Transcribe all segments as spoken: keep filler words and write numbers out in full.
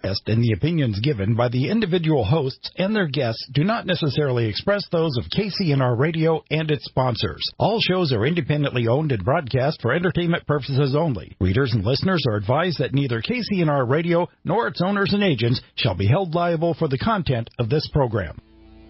and the opinions given by the individual hosts and their guests do not necessarily express those of K C N R Radio and its sponsors. All shows are independently owned and broadcast for entertainment purposes only. Readers and listeners are advised that neither K C N R Radio nor its owners and agents shall be held liable for the content of this program.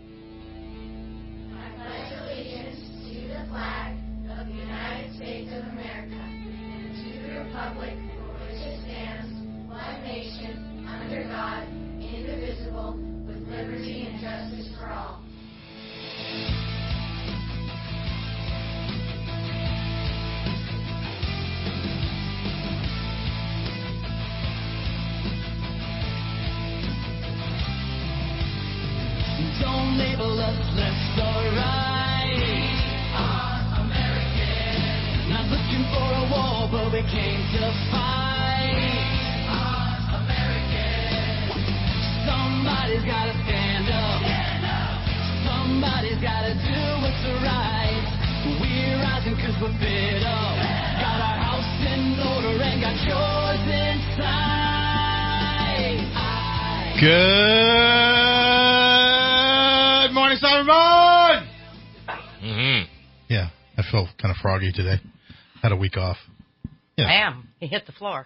Don't label us left or right. We are American. Not looking for a war, but we came to fight. We are American. Somebody's gotta stand up. Stand up. Somebody's gotta do what's right. We're rising cause we're fed up. Fed got our house in order and got yours inside. I Good. Good morning, Cyberman! Mm-hmm. Yeah, I feel kind of froggy today. Had a week off. Yeah. Bam, he hit the floor.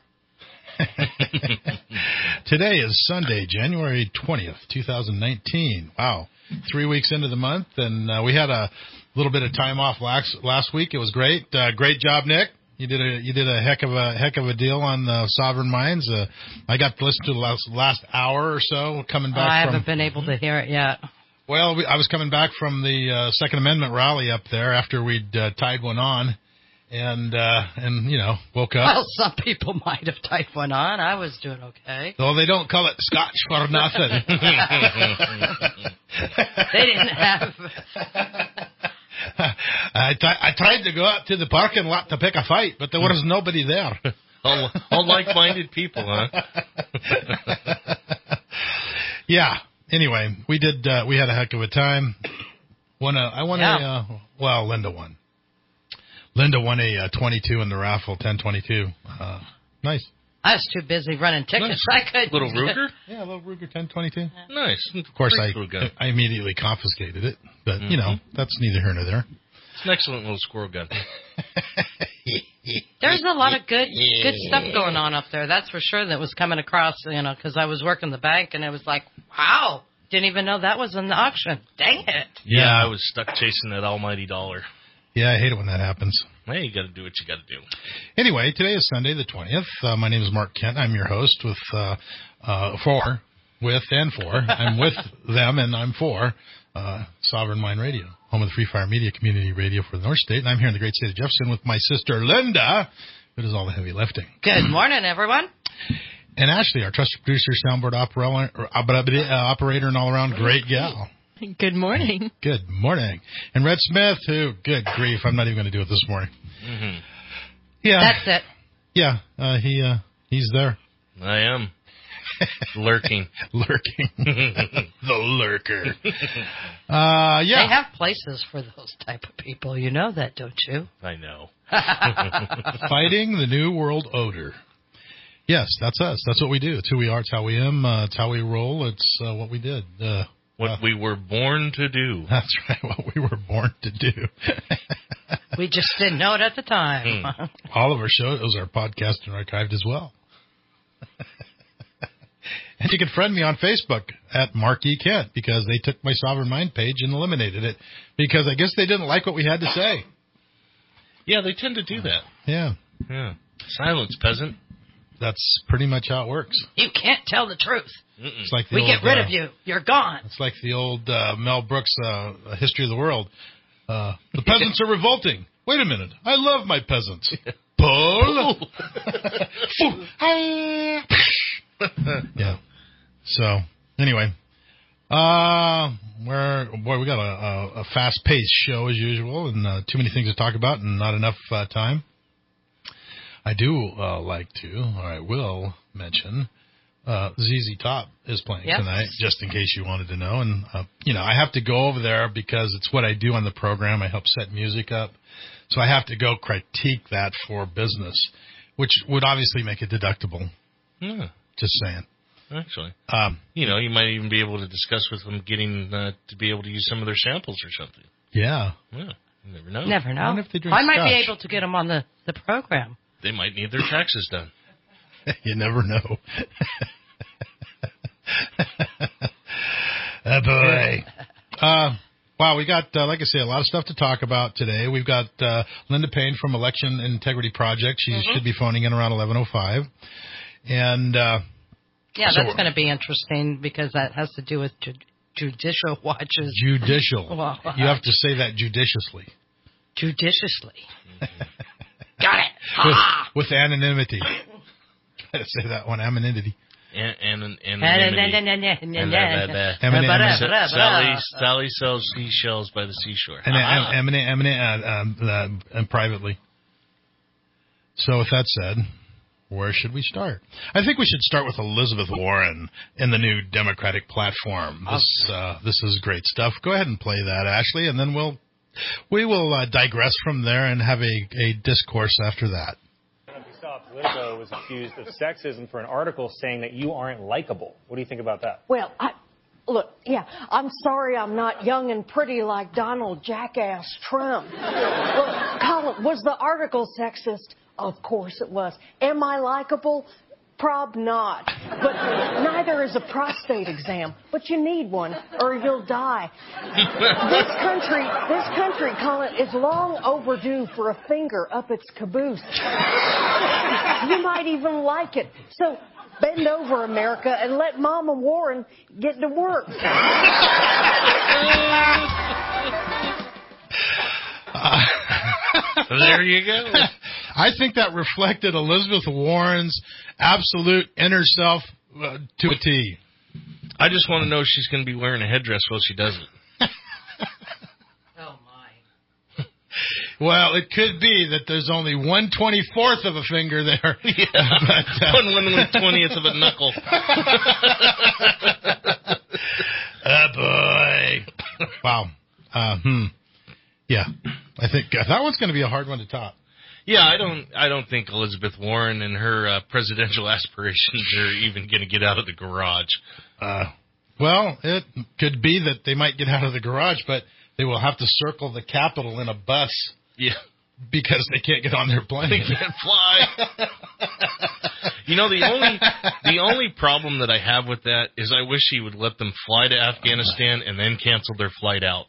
Today is Sunday, January twentieth, twenty nineteen. Wow. Three weeks into the month, and uh, we had a little bit of time off last, last week. It was great. Uh, great job, Nick. You did a you did a heck of a heck of a deal on uh, Sovereign Minds. Uh, I got to listen to the last, last hour or so coming back I from... I haven't been able to hear it yet. Well, we, I was coming back from the uh, Second Amendment rally up there after we'd uh, tied one on, and uh, and you know woke up. Well, some people might have tied one on. I was doing okay. Though they don't call it Scotch for nothing. They didn't have. I, t- I tried to go out to the parking lot to pick a fight, but there was nobody there. all, all like-minded people, huh? Yeah. Anyway, we did. Uh, we had a heck of a time. Won a. I won yeah. a. Uh, well, Linda won. Linda won a uh, twenty-two in the raffle, ten twenty-two. Uh, nice. I was too busy running tickets. Nice. I couldn't. Little Ruger. Yeah, a little Ruger ten twenty-two. Nice. Of course, I I immediately confiscated it, but mm-hmm. you know that's neither here nor there. It's an excellent little squirrel gun. There's a lot of good good stuff going on up there. That's for sure. That was coming across, you know, because I was working the bank, and it was like, wow, didn't even know that was in the auction. Dang it. Yeah, yeah. I was stuck chasing that almighty dollar. Yeah, I hate it when that happens. Hey, you got to do what you got to do. Anyway, today is Sunday the twentieth. Uh, my name is Mark Kent. I'm your host with uh, uh, for, with and for. I'm with them, and I'm for uh, Sovereign Mind Radio, home of the Free Fire Media Community Radio for the North State. And I'm here in the great state of Jefferson with my sister, Linda, who does all the heavy lifting. Good morning, everyone. And Ashley, our trusted producer, soundboard operator, uh, operator and all-around great gal. Good morning. Good morning. And Red Smith, who, good grief, I'm not even going to do it this morning. Mm-hmm. Yeah. That's it. Yeah, uh, he uh, he's there. I am. Lurking. Lurking. The lurker. Uh, yeah. They have places for those type of people. You know that, don't you? I know. Fighting the New World Order. Yes, that's us. That's what we do. It's who we are. It's how we am. Uh, it's how we roll. It's uh, what we did. Uh, what uh, we were born to do. That's right. What we were born to do. We just didn't know it at the time. Mm. All of our shows are podcasted and archived as well. And you can friend me on Facebook at Mark E. Kent because they took my Sovereign Mind page and eliminated it because I guess they didn't like what we had to say. Yeah, they tend to do that. Yeah. Yeah. Silence, peasant. That's pretty much how it works. You can't tell the truth. It's like the we old, get rid uh, of you. You're gone. It's like the old uh, Mel Brooks uh, History of the World. Uh, the peasants are revolting. Wait a minute. I love my peasants. Pull. Yeah. So, anyway. Uh, we're, boy, we got a, a, a fast-paced show as usual and uh, too many things to talk about and not enough uh, time. I do uh, like to, or I will mention, uh, Z Z Top is playing yes. tonight, just in case you wanted to know. And, uh, you know, I have to go over there because it's what I do on the program. I help set music up. So I have to go critique that for business, which would obviously make it deductible. Yeah. Just saying. actually. Um, You know, you might even be able to discuss with them getting uh, to be able to use some of their samples or something. yeah. Yeah, you never know. Never I know. wonder if they drink I might be scotch. able to get them on the, the program. They might need their taxes done. You never know. Oh, boy. Uh, wow, we got, uh, like I say, a lot of stuff to talk about today. We've got uh, Linda Payne from Election Integrity Project. She Mm-hmm. should be phoning in around eleven oh five. And, uh, Yeah, So- that's going to be interesting because that has to do with ju- judicial watches. judicial. Wow. You have to say that judiciously. Judiciously. Got it. With, Ah! with anonymity. Gotta say that one, anonymity. And and and, and, Anonymity. Sally Sally sells seashells by the seashore. And, Ah. and, and, and, and, um, uh, and privately. So with that said, where should we start? I think we should start with Elizabeth Warren in the new Democratic platform. This uh, this is great stuff. Go ahead and play that, Ashley, and then we'll we will uh, digress from there and have a, a discourse after that. Politico was accused of sexism for an article saying that you aren't likable. What do you think about that? Well, I, look, yeah, I'm sorry I'm not young and pretty like Donald Jackass Trump. Well, Colin, was the article sexist? Of course it was. Am I likable? Prob not. But neither is a prostate exam. But you need one, or you'll die. This country, this country, Colin, is long overdue for a finger up its caboose. You might even like it. So bend over, America, and let Mama Warren get to work. Uh, There you go. I think that reflected Elizabeth Warren's absolute inner self uh, to a T. I just want to know if she's going to be wearing a headdress while she does it. Oh, my. Well, it could be that there's only one twenty-fourth of a finger there. Yeah. But, uh, one one one twentieth of a knuckle. Oh, boy. Wow. Uh, hmm. Yeah. I think uh, that one's going to be a hard one to top. Yeah, I don't. I don't think Elizabeth Warren and her uh, presidential aspirations are even going to get out of the garage. Uh, well, it could be that they might get out of the garage, but they will have to circle the Capitol in a bus Yeah, because they can't get on their plane. they can't fly. You know, the only the only problem that I have with that is I wish he would let them fly to Afghanistan and then cancel their flight out.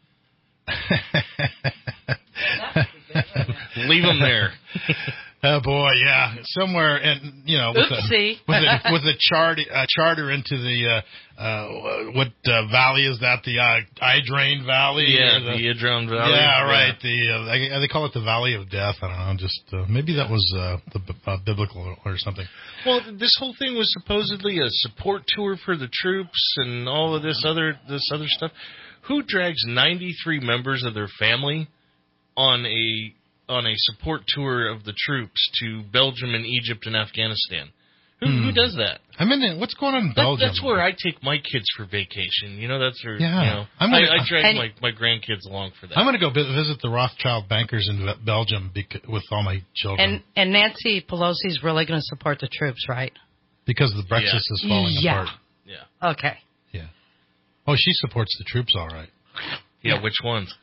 Leave them there. Oh boy, yeah, somewhere, and you know, with Oopsie. a with a, with a charter uh, charter into the uh, uh, what uh, valley is that? The uh, eye drain valley? Yeah, or the Idron Valley. Yeah, right. The uh, they, they call it the Valley of Death. I don't know. Just uh, maybe that was uh, the uh, biblical or something. Well, this whole thing was supposedly a support tour for the troops and all of this other this other stuff. Who drags ninety-three members of their family on a on a support tour of the troops to Belgium and Egypt and Afghanistan? Who, Hmm. who does that? I mean, what's going on in That, Belgium? that's where I take my kids for vacation. You know, that's where, Yeah. you know, I'm gonna- I, I drag And- my, my grandkids along for that. I'm going to go vi- visit the Rothschild bankers in Be- Belgium bec- with all my children And and Nancy Pelosi's really going to support the troops, right? because the Brexit Yeah. is falling Yeah. apart. yeah. Okay. Yeah. Oh, she supports the troops, all right. Yeah, which ones?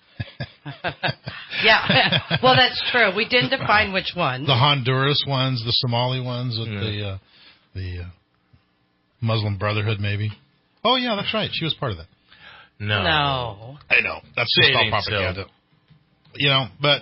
Yeah. Well, that's true. We didn't define which ones. The Honduras ones, the Somali ones, with Yeah. the uh, the uh, Muslim Brotherhood, maybe. Oh yeah, that's right. She was part of that. No. No. I know. That's Say just it all ain't propaganda. You know, but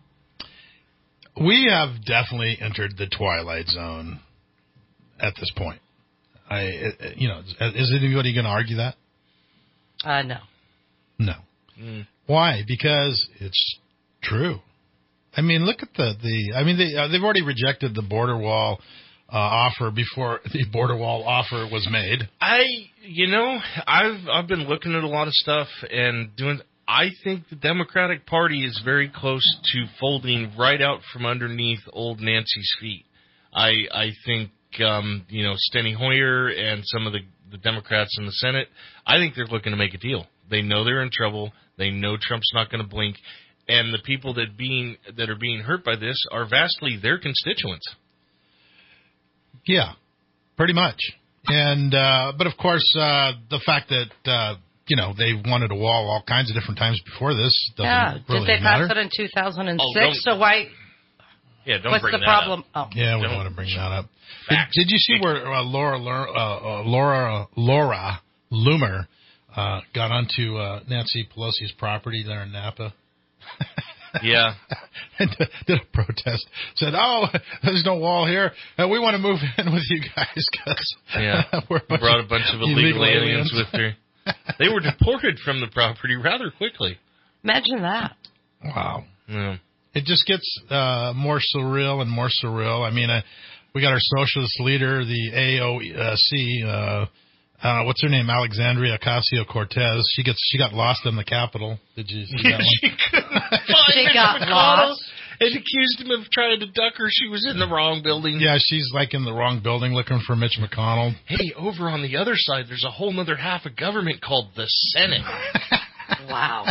we have definitely entered the twilight zone at this point. I, it- you know, is anybody going to argue that? Uh, no. No. Mm. Why? Because it's true. I mean, look at the, the I mean, they, uh, they've already rejected the border wall uh, offer before the border wall offer was made. I, you know, I've I've been looking at a lot of stuff and doing. I think the Democratic Party is very close to folding right out from underneath old Nancy's feet. I I think um, you know Steny Hoyer and some of the, the Democrats in the Senate. I think they're looking to make a deal. They know they're in trouble. They know Trump's not going to blink, and the people that being that are being hurt by this are vastly their constituents. Yeah, pretty much. And uh, but of course, uh, the fact that uh, you know they wanted a wall all kinds of different times before this doesn't Yeah, really did they matter. pass it in two thousand six? Oh, don't- so why? Yeah, don't What's bring the that problem? up. Oh, Yeah, we Don't- don't want to bring that up. Did, Facts. did you see where uh, Laura Laura uh, uh, Laura Laura Loomer uh, got onto uh, Nancy Pelosi's property there in Napa? Yeah. And did a protest. Said, "Oh, there's no wall here. Uh, we want to move in with you guys because Yeah. we're a bunch Brought of a bunch of illegal illegal aliens with her. They were deported from the property rather quickly. imagine that. Wow. Yeah. It just gets uh, more surreal and more surreal. I mean, uh, we got our socialist leader, the A O C. Uh, uh, what's her name? Alexandria Ocasio-Cortez. She gets she got lost in the Capitol. Did you see that one? She couldn't find She Mitch got McConnell lost. and accused him of trying to duck her. She was in the wrong building. Yeah, she's like in the wrong building looking for Mitch McConnell. Hey, over on the other side, there's a whole other half of government called the Senate. Wow.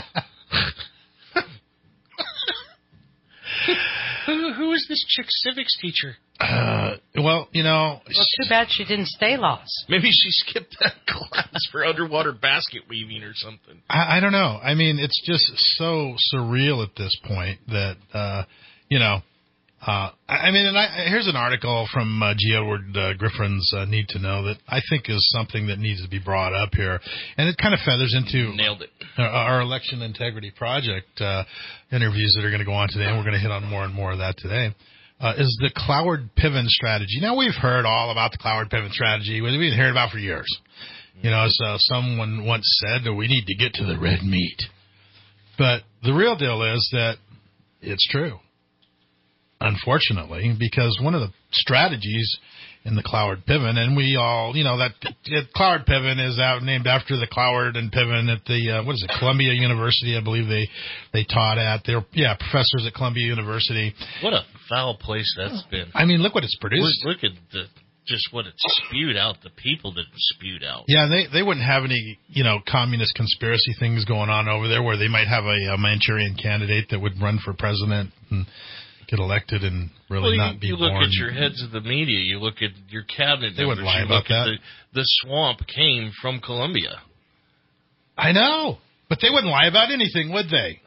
who, who is this chick civics teacher? Uh, well, you know, Well, too bad she didn't stay lost. Maybe she skipped that class for underwater basket weaving or something. I, I don't know. I mean, it's just so surreal at this point that, uh, you know, uh, I I mean, and I, here's an article from uh, G. Edward uh, Griffin's uh, Need to Know that I think is something that needs to be brought up here. And it kind of feathers into Nailed it. our, our Election Integrity Project uh, interviews that are going to go on today, and we're going to hit on more and more of that today. Uh, is the Cloward-Piven strategy. Now, we've heard all about the Cloward-Piven strategy. We've been hearing about it for years. You know, so someone once said that we need to get to the red meat. But the real deal is that it's true, unfortunately, because one of the strategies in the Cloward-Piven, and we all, you know, that it, Cloward-Piven is out named after the Cloward and Piven at the, uh, what is it, Columbia University, I believe they, they taught at. They were, yeah, professors at Columbia University. What a foul place that's been. I mean, look what it's produced. Look, look at the just what it spewed out, the people that spewed out. Yeah, they they wouldn't have any, you know, communist conspiracy things going on over there where they might have a, a Manchurian candidate that would run for president and get elected and really well, you, not be you look born. at your heads of the media. You look at your cabinet They members. wouldn't lie you about look at that. The, the swamp came from Columbia. I know, but they wouldn't lie about anything, would they?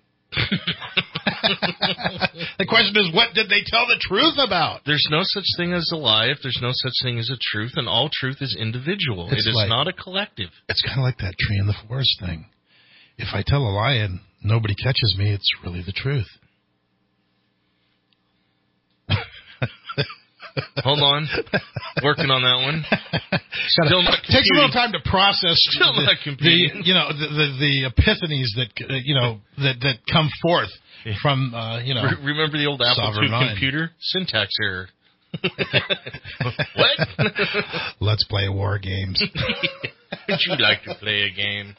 The question is, what did they tell the truth about? There's no such thing as a lie if there's no such thing as a truth, and all truth is individual. It's it is like- not a collective. It's kind of like that tree in the forest thing. If I tell a lie and nobody catches me, it's really the truth. Hold on. Working on that one. Still not Takes a computing. little time to process Still the, not the computing. you know the, the the epiphanies that uh, you know that that come forth from uh, you know Re- Remember the old Apple Sovereign two mind. computer? Syntax error. What? Let's play war games. Would you like to play a game?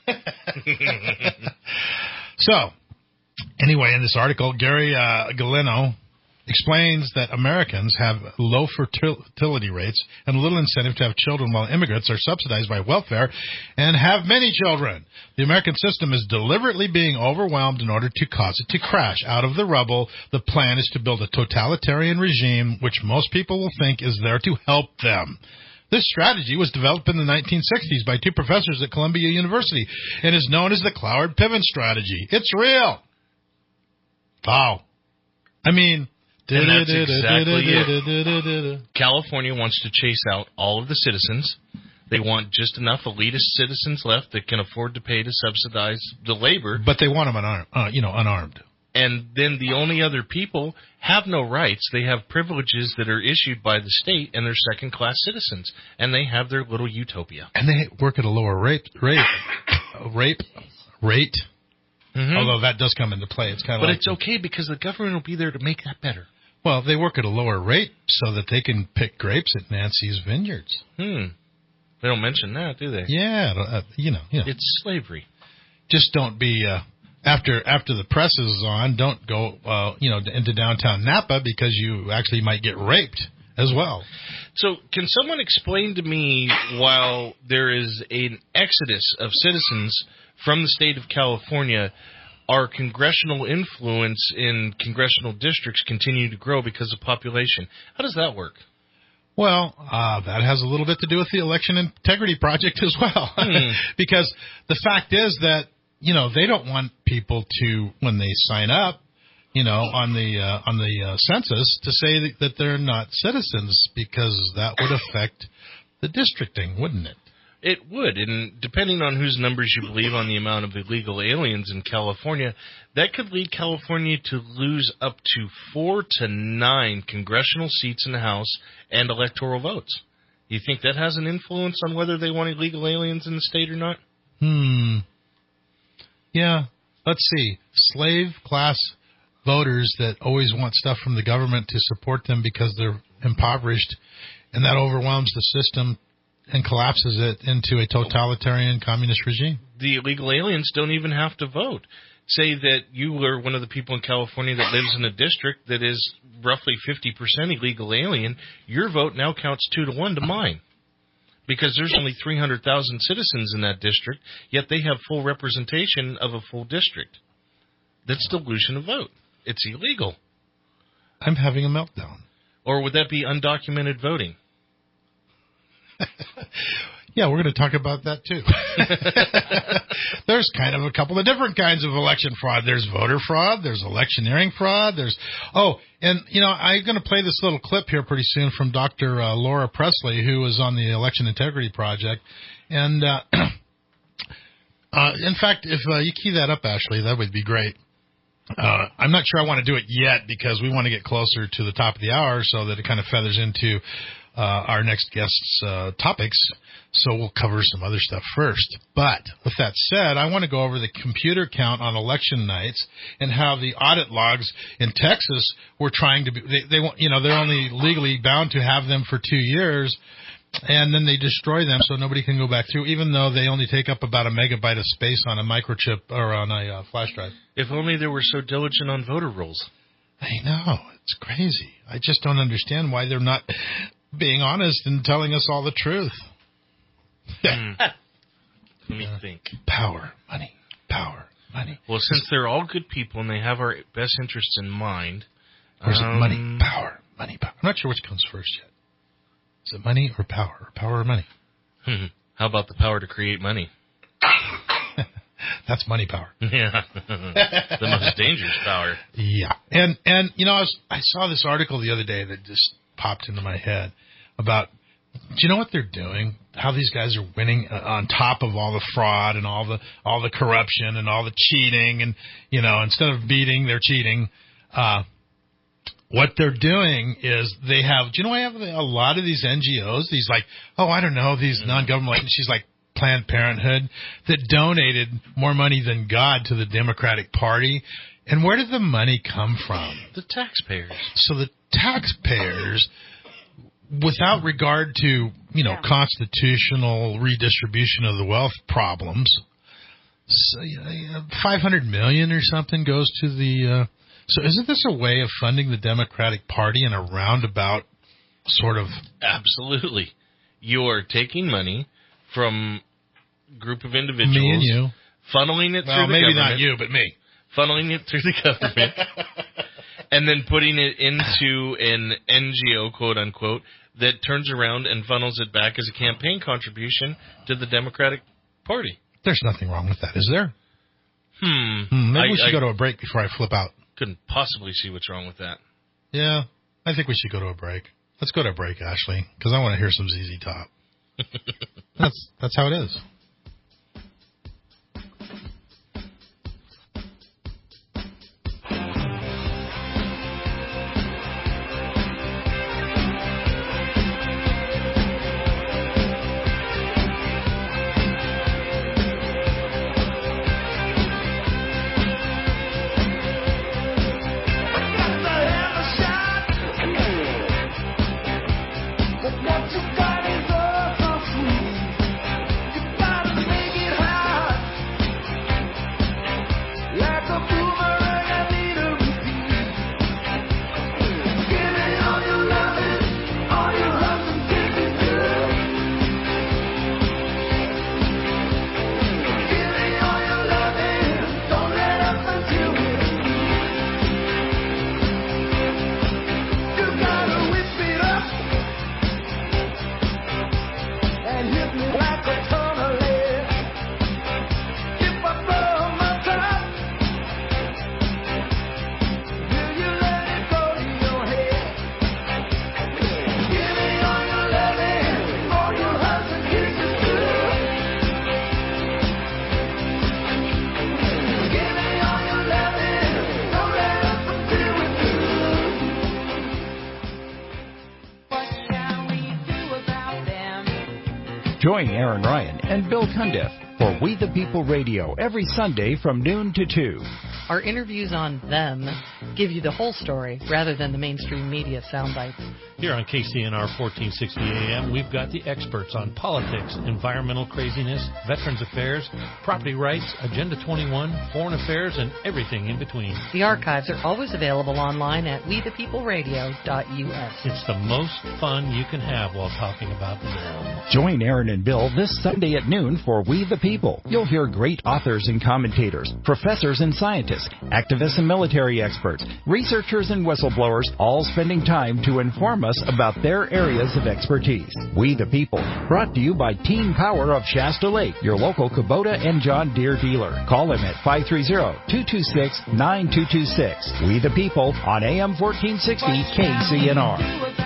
So, anyway, in this article, Gary uh, Galeno explains that Americans have low fertility rates and little incentive to have children, while immigrants are subsidized by welfare and have many children. The American system is deliberately being overwhelmed in order to cause it to crash. Out of the rubble, the plan is to build a totalitarian regime which most people will think is there to help them. This strategy was developed in the nineteen sixties by two professors at Columbia University and is known as the Cloward-Piven strategy. It's real. Wow. I mean... And that's exactly it. California wants to chase out all of the citizens. They want just enough elitist citizens left that can afford to pay to subsidize the labor. But they want them unarmed, uh, you know, unarmed. And then the only other people have no rights. They have privileges that are issued by the state, and they're second-class citizens. And they have their little utopia. And they work at a lower rate, rate, rape, rate. Mm-hmm. Although that does come into play. It's kind of But like it's okay because the government will be there to make that better. Well, they work at a lower rate so that they can pick grapes at Nancy's vineyards. Hmm. They don't mention that, do they? Yeah, uh, you know, you know. It's slavery. Just don't be uh, after after the press is on. Don't go, uh, you know, into downtown Napa because you actually might get raped as well. So, can someone explain to me, while there is an exodus of citizens from the state of California, our congressional influence in congressional districts continue to grow because of population? How does that work? Well, uh, that has a little bit to do with the Election Integrity Project as well. Hmm. Because the fact is that, you know, they don't want people to, when they sign up, you know, on the uh, on the uh, census, to say that, that they're not citizens, because that would affect the districting, wouldn't it? It would, and depending on whose numbers you believe on the amount of illegal aliens in California, that could lead California to lose up to four to nine congressional seats in the House and electoral votes. You think that has an influence on whether they want illegal aliens in the state or not? Hmm. Yeah. Let's see. Slave class voters that always want stuff from the government to support them because they're impoverished, and that overwhelms the system and collapses it into a totalitarian communist regime. The illegal aliens don't even have to vote. Say that you were one of the people in California that lives in a district that is roughly fifty percent illegal alien. Your vote now counts two to one to mine, because there's only three hundred thousand citizens in that district, yet they have full representation of a full district. That's dilution of vote. It's illegal. I'm having a meltdown. Or would that be undocumented voting? Yeah, we're going to talk about that too. There's kind of a couple of different kinds of election fraud. There's voter fraud. There's electioneering fraud. There's oh, and you know, I'm going to play this little clip here pretty soon from Doctor Uh, Laura Presley, who was on the Election Integrity Project. And uh, uh, in fact, if uh, you key that up, Ashley, that would be great. Uh, I'm not sure I want to do it yet, because we want to get closer to the top of the hour so that it kind of feathers into uh, our next guest's uh, topics. So we'll cover some other stuff first. But with that said, I want to go over the computer count on election nights and how the audit logs in Texas were trying to be, they, they want, you know, they're only legally bound to have them for two years. And then they destroy them so nobody can go back through, even though they only take up about a megabyte of space on a microchip or on a uh, flash drive. If only they were so diligent on voter rolls. I know. It's crazy. I just don't understand why they're not being honest and telling us all the truth. Hmm. Let me uh, think. Power, money, power, money. Well, since they're all good people and they have our best interests in mind. Or is um, it money, power, money, power? I'm not sure which comes first yet. Is it money or power? Or power or money? Hmm. How about the power to create money? That's money power. Yeah. The most dangerous power. Yeah. And, and you know, I, was, I saw this article the other day that just popped into my head about, do you know what they're doing? How these guys are winning uh, on top of all the fraud and all the all the corruption and all the cheating, and, you know, instead of beating, they're cheating. Uh, what they're doing is they have, do you know, I have a lot of these N G Os, these like, oh, I don't know, these non-government agencies like Planned Parenthood that donated more money than God to the Democratic Party. And where did the money come from? The taxpayers. So the taxpayers, without regard to, you know, Yeah. constitutional redistribution of the wealth problems, so, uh, five hundred million dollars or something goes to the, uh, so isn't this a way of funding the Democratic Party in a roundabout sort of? Absolutely. You're taking money from a group of individuals. Me and you. Funneling it Well, through the maybe government. not you, but me. Funneling it through the government. And then putting it into an N G O, quote unquote, that turns around and funnels it back as a campaign contribution to the Democratic Party. There's nothing wrong with that, is there? Hmm. Hmm, maybe I, we should I go to a break before I flip out. couldn't possibly see what's wrong with that. Yeah, I think we should go to a break. Let's go to a break, Ashley, because I want to hear some Z Z Top. That's that's how it is. What you got is all so sweet. Join Aaron Ryan and Bill Cundiff for We the People Radio every Sunday from noon to two. Our interviews on them give you the whole story rather than the mainstream media sound bites. Here on K C N R fourteen sixty A M, we've got the experts on politics, environmental craziness, veterans affairs, property rights, Agenda twenty-one, foreign affairs, and everything in between. The archives are always available online at we the people radio dot U S. It's the most fun you can have while talking about them. Join Aaron and Bill this Sunday at noon for We the People. You'll hear great authors and commentators, professors and scientists, activists and military experts, researchers and whistleblowers, all spending time to inform us about their areas of expertise. We the People, brought to you by Team Power of Shasta Lake, your local Kubota and John Deere dealer. Call them at five three zero, two two six, nine two two six. We the People on A M fourteen sixty K C N R.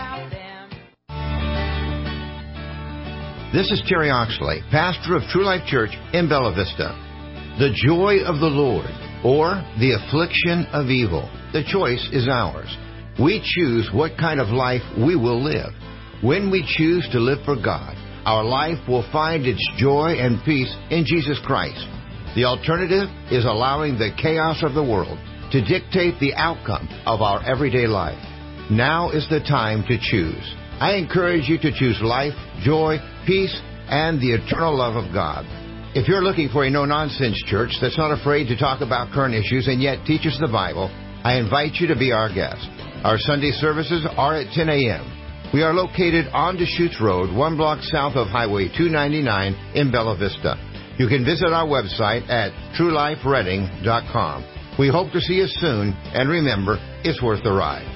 This is Terry Oxley, pastor of True Life Church in Bella Vista. The joy of the Lord, or the affliction of evil. The choice is ours. We choose what kind of life we will live. When we choose to live for God, our life will find its joy and peace in Jesus Christ. The alternative is allowing the chaos of the world to dictate the outcome of our everyday life. Now is the time to choose. I encourage you to choose life, joy, peace, and the eternal love of God. If you're looking for a no-nonsense church that's not afraid to talk about current issues and yet teaches the Bible, I invite you to be our guest. Our Sunday services are at ten a.m. We are located on Deschutes Road, one block south of Highway two ninety-nine in Bella Vista. You can visit our website at true life reading dot com. We hope to see you soon, and remember, it's worth the ride.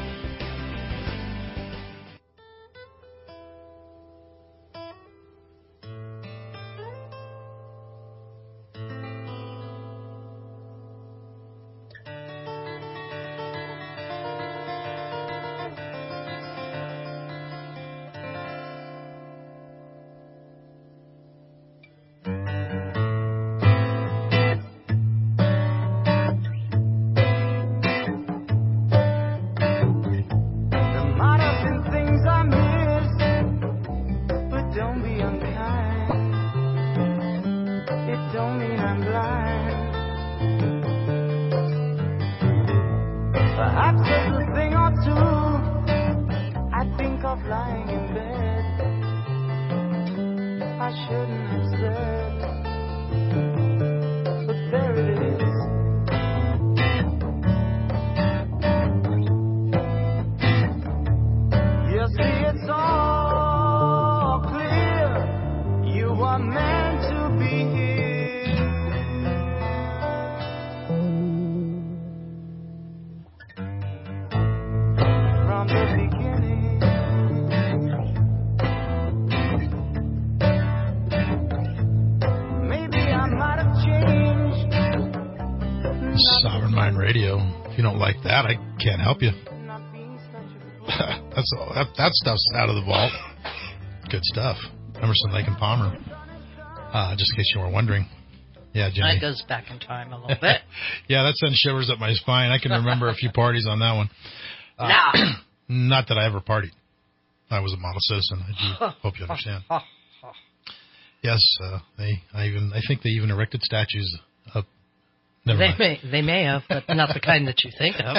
Help you. That's all. That, that stuff's out of the vault. Good stuff. Emerson, Lake and Palmer. Uh, just in case you were wondering. Yeah, Jimmy. That goes back in time a little bit. Yeah, that sends shivers up my spine. I can remember a few parties on that one. Uh, nah. Not that I ever partied. I was a model citizen. I do hope you understand. Yes, uh, they. I even. I think they even erected statues up. Never they mind. may, they may have, but not the kind that you think of.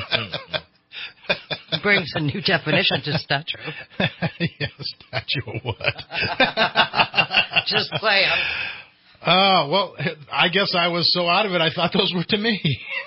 Brings a new definition to statue. Yeah, statue of what? Just playing. Oh, well, I guess I was so out of it, I thought those were to me.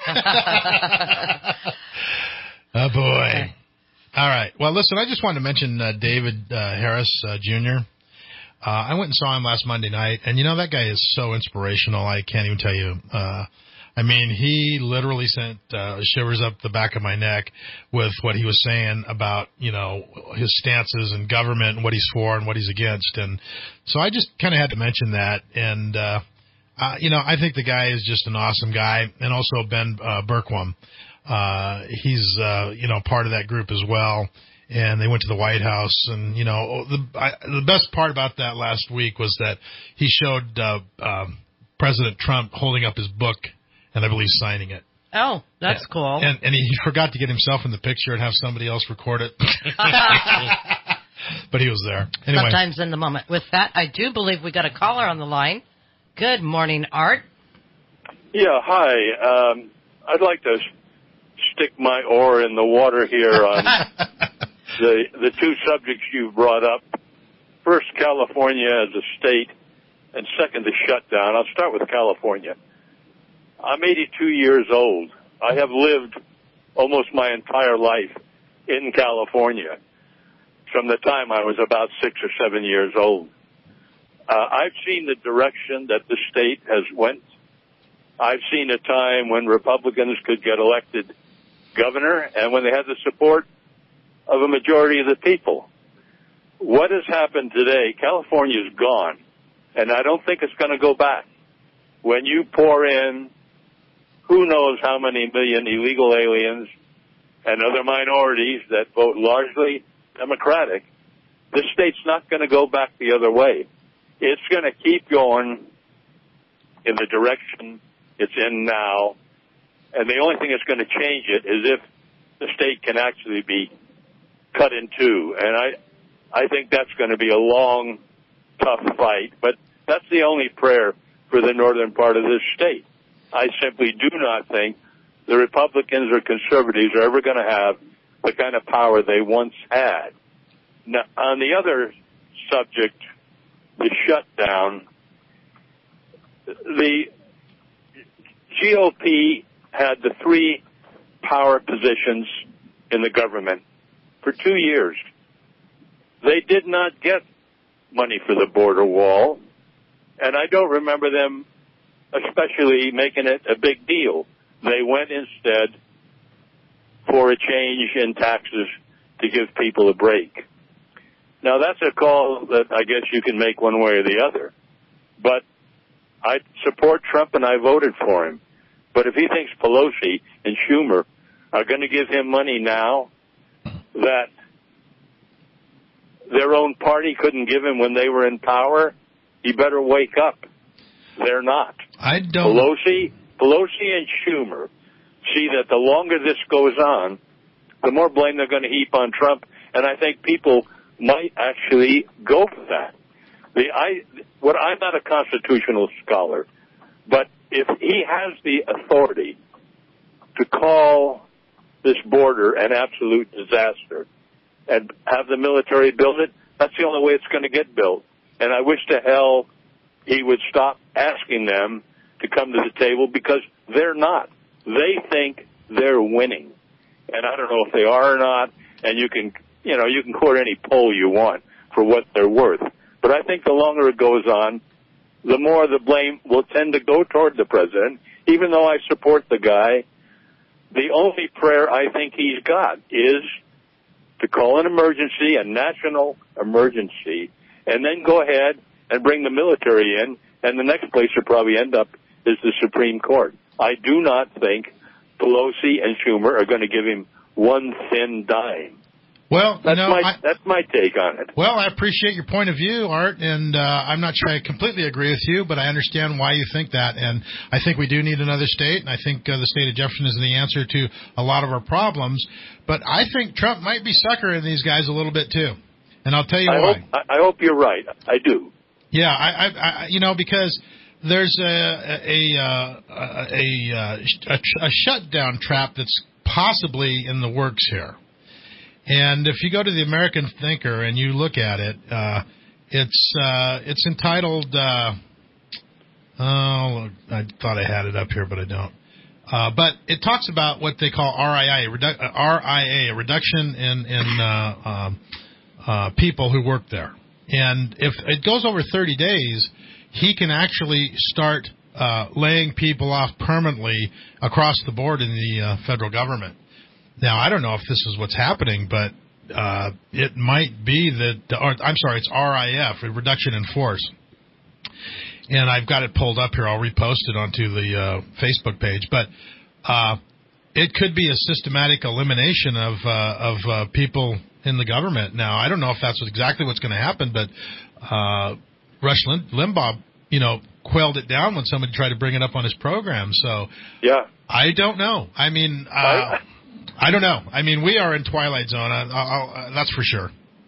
Oh, boy. Okay. All right. Well, listen, I just wanted to mention uh, David uh, Harris, uh, Junior Uh, I went and saw him last Monday night, and, you know, that guy is so inspirational, I can't even tell you. Uh, I mean, he literally sent uh, shivers up the back of my neck with what he was saying about, you know, his stances in government and what he's for and what he's against. And so I just kind of had to mention that. And, uh, uh, you know, I think the guy is just an awesome guy. And also Ben uh, Bergquam. Uh, he's, uh, you know, part of that group as well. And they went to the White House. And, you know, the, I, the best part about that last week was that he showed uh, uh, President Trump holding up his book, and I believe signing it. Oh, that's and, cool. And, and he forgot to get himself in the picture and have somebody else record it. but he was there. Anyway. Sometimes in the moment. With that, I do believe we got a caller on the line. Good morning, Art. Yeah, hi. Um, I'd like to stick my oar in the water here on the the two subjects you brought up. First, California as a state, and second, the shutdown. I'll start with California. I'm eighty-two years old. I have lived almost my entire life in California from the time I was about six or seven years old. Uh, I've seen the direction that the state has went. I've seen a time when Republicans could get elected governor and when they had the support of a majority of the people. What has happened today, California's gone, and I don't think it's going to go back. When you pour in who knows how many million illegal aliens and other minorities that vote largely Democratic, the state's not going to go back the other way. It's going to keep going in the direction it's in now, and the only thing that's going to change it is if the state can actually be cut in two. And I, I think that's going to be a long, tough fight, but that's the only prayer for the northern part of this state. I simply do not think the Republicans or conservatives are ever going to have the kind of power they once had. Now, on the other subject, the shutdown, the G O P had the three power positions in the government for two years. They did not get money for the border wall, and I don't remember them especially making it a big deal. They went instead for a change in taxes to give people a break. Now, that's a call that I guess you can make one way or the other. But I support Trump and I voted for him. But if he thinks Pelosi and Schumer are going to give him money now that their own party couldn't give him when they were in power, he better wake up. They're not. I don't. Pelosi, Pelosi and Schumer see that the longer this goes on, the more blame they're going to heap on Trump, and I think people might actually go for that. The I, what I'm not a constitutional scholar, but if he has the authority to call this border an absolute disaster and have the military build it, that's the only way it's going to get built. And I wish to hell he would stop asking them to come to the table, because they're not. They think they're winning. And I don't know if they are or not, and you can, you know, you can quote any poll you want for what they're worth. But I think the longer it goes on, the more the blame will tend to go toward the president. Even though I support the guy, the only prayer I think he's got is to call an emergency, a national emergency, and then go ahead and bring the military in, and the next place you'll probably end up is the Supreme Court. I do not think Pelosi and Schumer are going to give him one thin dime. Well, that's you know, my I, that's my take on it. Well, I appreciate your point of view, Art, and uh, I'm not sure I completely agree with you, but I understand why you think that, and I think we do need another state, and I think uh, the state of Jefferson is the answer to a lot of our problems. But I think Trump might be suckering these guys a little bit too, and I'll tell you I why. Hope, I, I hope you're right. I do. Yeah, I, I, I you know, because there's a a a, a, a, a, a shutdown trap that's possibly in the works here. And if you go to the American Thinker and you look at it, uh, it's uh, it's entitled. Uh, oh, I thought I had it up here, but I don't. Uh, but it talks about what they call R I A, redu- uh, R I A, a reduction in in uh, um, uh, people who work there. And if it goes over thirty days, he can actually start uh, laying people off permanently across the board in the uh, federal government. Now, I don't know if this is what's happening, but uh, it might be that, or, I'm sorry, it's R I F, a reduction in force. And I've got it pulled up here. I'll repost it onto the uh, Facebook page. But uh, it could be a systematic elimination of uh, of uh, people in the government. Now, I don't know if that's what, exactly what's going to happen, but uh, Rush Lim- Limbaugh, you know, quelled it down when somebody tried to bring it up on his program. So yeah, I don't know. I mean, uh, I, I don't know. I mean, we are in Twilight Zone. I, I'll, I'll, that's for sure.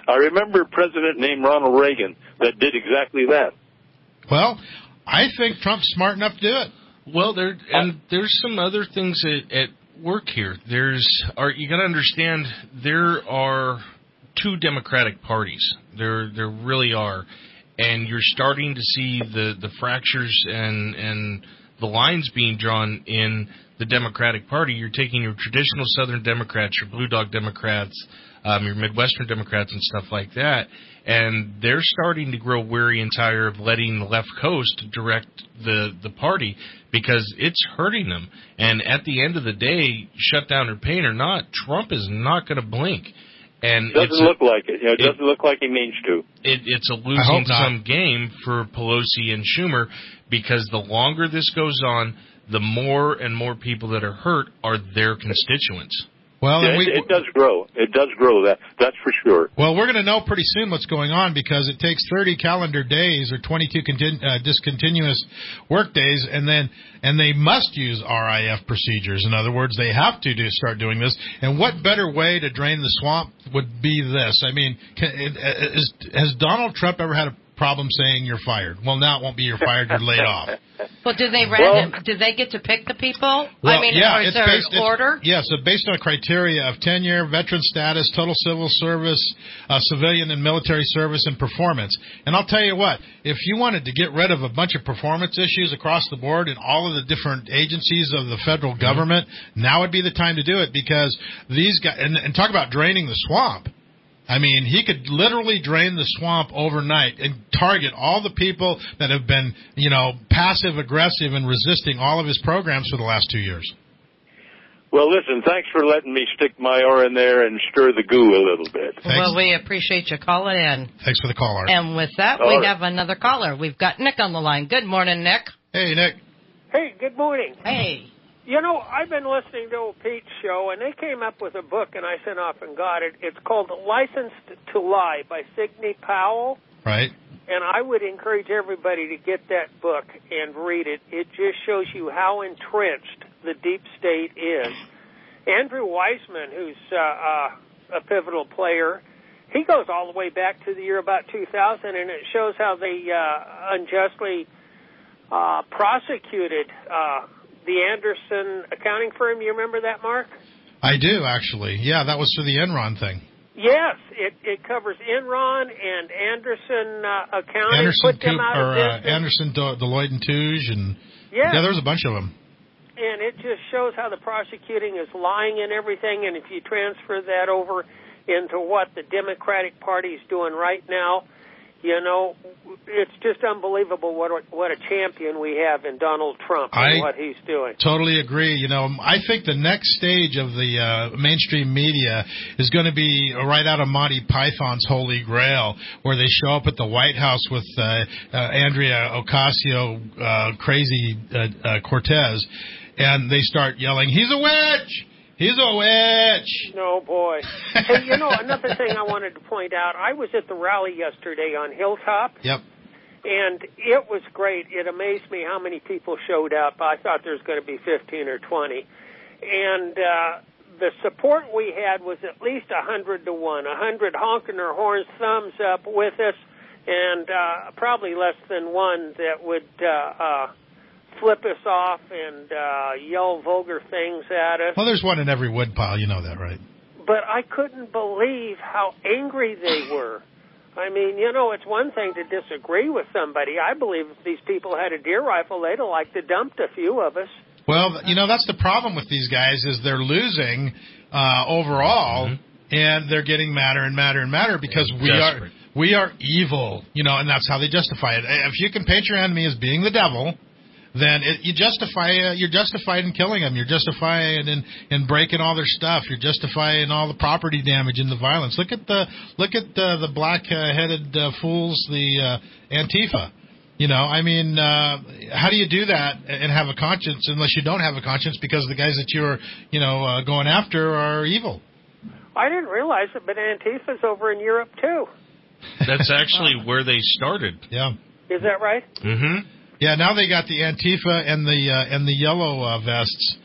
I remember a president named Ronald Reagan that did exactly that. Well, I think Trump's smart enough to do it. Well, there and there's some other things at, at work here. There's are you got to understand there are two Democratic parties. There there really are, and you're starting to see the, the fractures and and the lines being drawn in the Democratic Party. You're taking your traditional Southern Democrats, your Blue Dog Democrats, um, your Midwestern Democrats, and stuff like that, and they're starting to grow weary and tired of letting the left coast direct the the party because it's hurting them. And at the end of the day, shut down or pain or not, Trump is not going to blink. And doesn't it's look a, like it. You know, it doesn't it, look like he means to. It, it's a losing sum game for Pelosi and Schumer because the longer this goes on, the more and more people that are hurt are their constituents. Well, yeah, and we, it, it does grow. It does grow. That that's for sure. Well, we're going to know pretty soon what's going on because it takes thirty calendar days or twenty-two continu- uh, discontinuous work days, and then and they must use R I F procedures. In other words, they have to do start doing this. And what better way to drain the swamp would be this? I mean, can, is, has Donald Trump ever had a problem saying you're fired? Well, now it won't be you're fired, you're laid off. Well, do they random? Well, do they get to pick the people? Well, I mean, yeah, or is it's there based, an order? Yeah, so based on a criteria of tenure, veteran status, total civil service, uh, civilian and military service, and performance. And I'll tell you what, if you wanted to get rid of a bunch of performance issues across the board in all of the different agencies of the federal mm-hmm. government, now would be the time to do it because these guys, and, and talk about draining the swamp. I mean, he could literally drain the swamp overnight and target all the people that have been, you know, passive-aggressive and resisting all of his programs for the last two years. Well, listen, thanks for letting me stick my oar in there and stir the goo a little bit. Thanks. Well, we appreciate you calling in. Thanks for the call, Art. And with that, all we right. have another caller. We've got Nick on the line. Good morning, Nick. Hey, Nick. Hey, good morning. Hey. You know, I've been listening to old Pete's show, and they came up with a book, and I sent off and got it. It's called Licensed to Lie by Sidney Powell. Right. And I would encourage everybody to get that book and read it. It just shows you how entrenched the deep state is. Andrew Weissman, who's uh, uh, a pivotal player, he goes all the way back to the year about two thousand, and it shows how they uh, unjustly uh, prosecuted uh the Anderson accounting firm. You remember that, Mark? I do, actually. Yeah, that was for the Enron thing. Yes, it, it covers Enron and Anderson uh, accounting. Anderson, put them out or, of uh, Anderson, De- Deloitte and Touche, and yes. yeah, there was a bunch of them. And it just shows how the prosecuting is lying and everything. And if you transfer that over into what the Democratic Party is doing right now, you know, it's just unbelievable what a, what a champion we have in Donald Trump and I what he's doing. Totally agree. You know, I think the next stage of the uh, mainstream media is going to be right out of Monty Python's Holy Grail, where they show up at the White House with uh, uh, Andrea Ocasio, uh, crazy uh, uh, Cortez, and they start yelling, "He's a witch! He's a witch!" No, boy. Hey, you know, another thing I wanted to point out, I was at the rally yesterday on Hilltop. Yep. And it was great. It amazed me how many people showed up. I thought there was going to be fifteen or twenty. And uh, the support we had was at least one hundred to one. one hundred honking their horns, thumbs up with us, and uh, probably less than one that would uh, uh, flip us off and uh, yell vulgar things at us. Well, there's one in every woodpile. You know that, right? But I couldn't believe how angry they were. I mean, you know, it's one thing to disagree with somebody. I believe if these people had a deer rifle, they'd have liked to dump a few of us. Well, you know, that's the problem with these guys is they're losing uh, overall, mm-hmm. and they're getting madder and madder and madder because we Desperate. are we are evil, you know, and that's how they justify it. If you can paint your enemy as being the devil, then it, you justify uh, you're justified in killing them. You're justified in, in breaking all their stuff. You're justifying all the property damage and the violence. Look at the look at the, the black-headed uh, fools, the uh, Antifa. You know, I mean, uh, how do you do that and have a conscience unless you don't have a conscience because the guys that you're, you know, uh, going after are evil? I didn't realize it, but Antifa's over in Europe too. That's actually where they started. Yeah. Is that right? Mm-hmm. Yeah, now they got the Antifa and the uh, and the yellow uh, vests,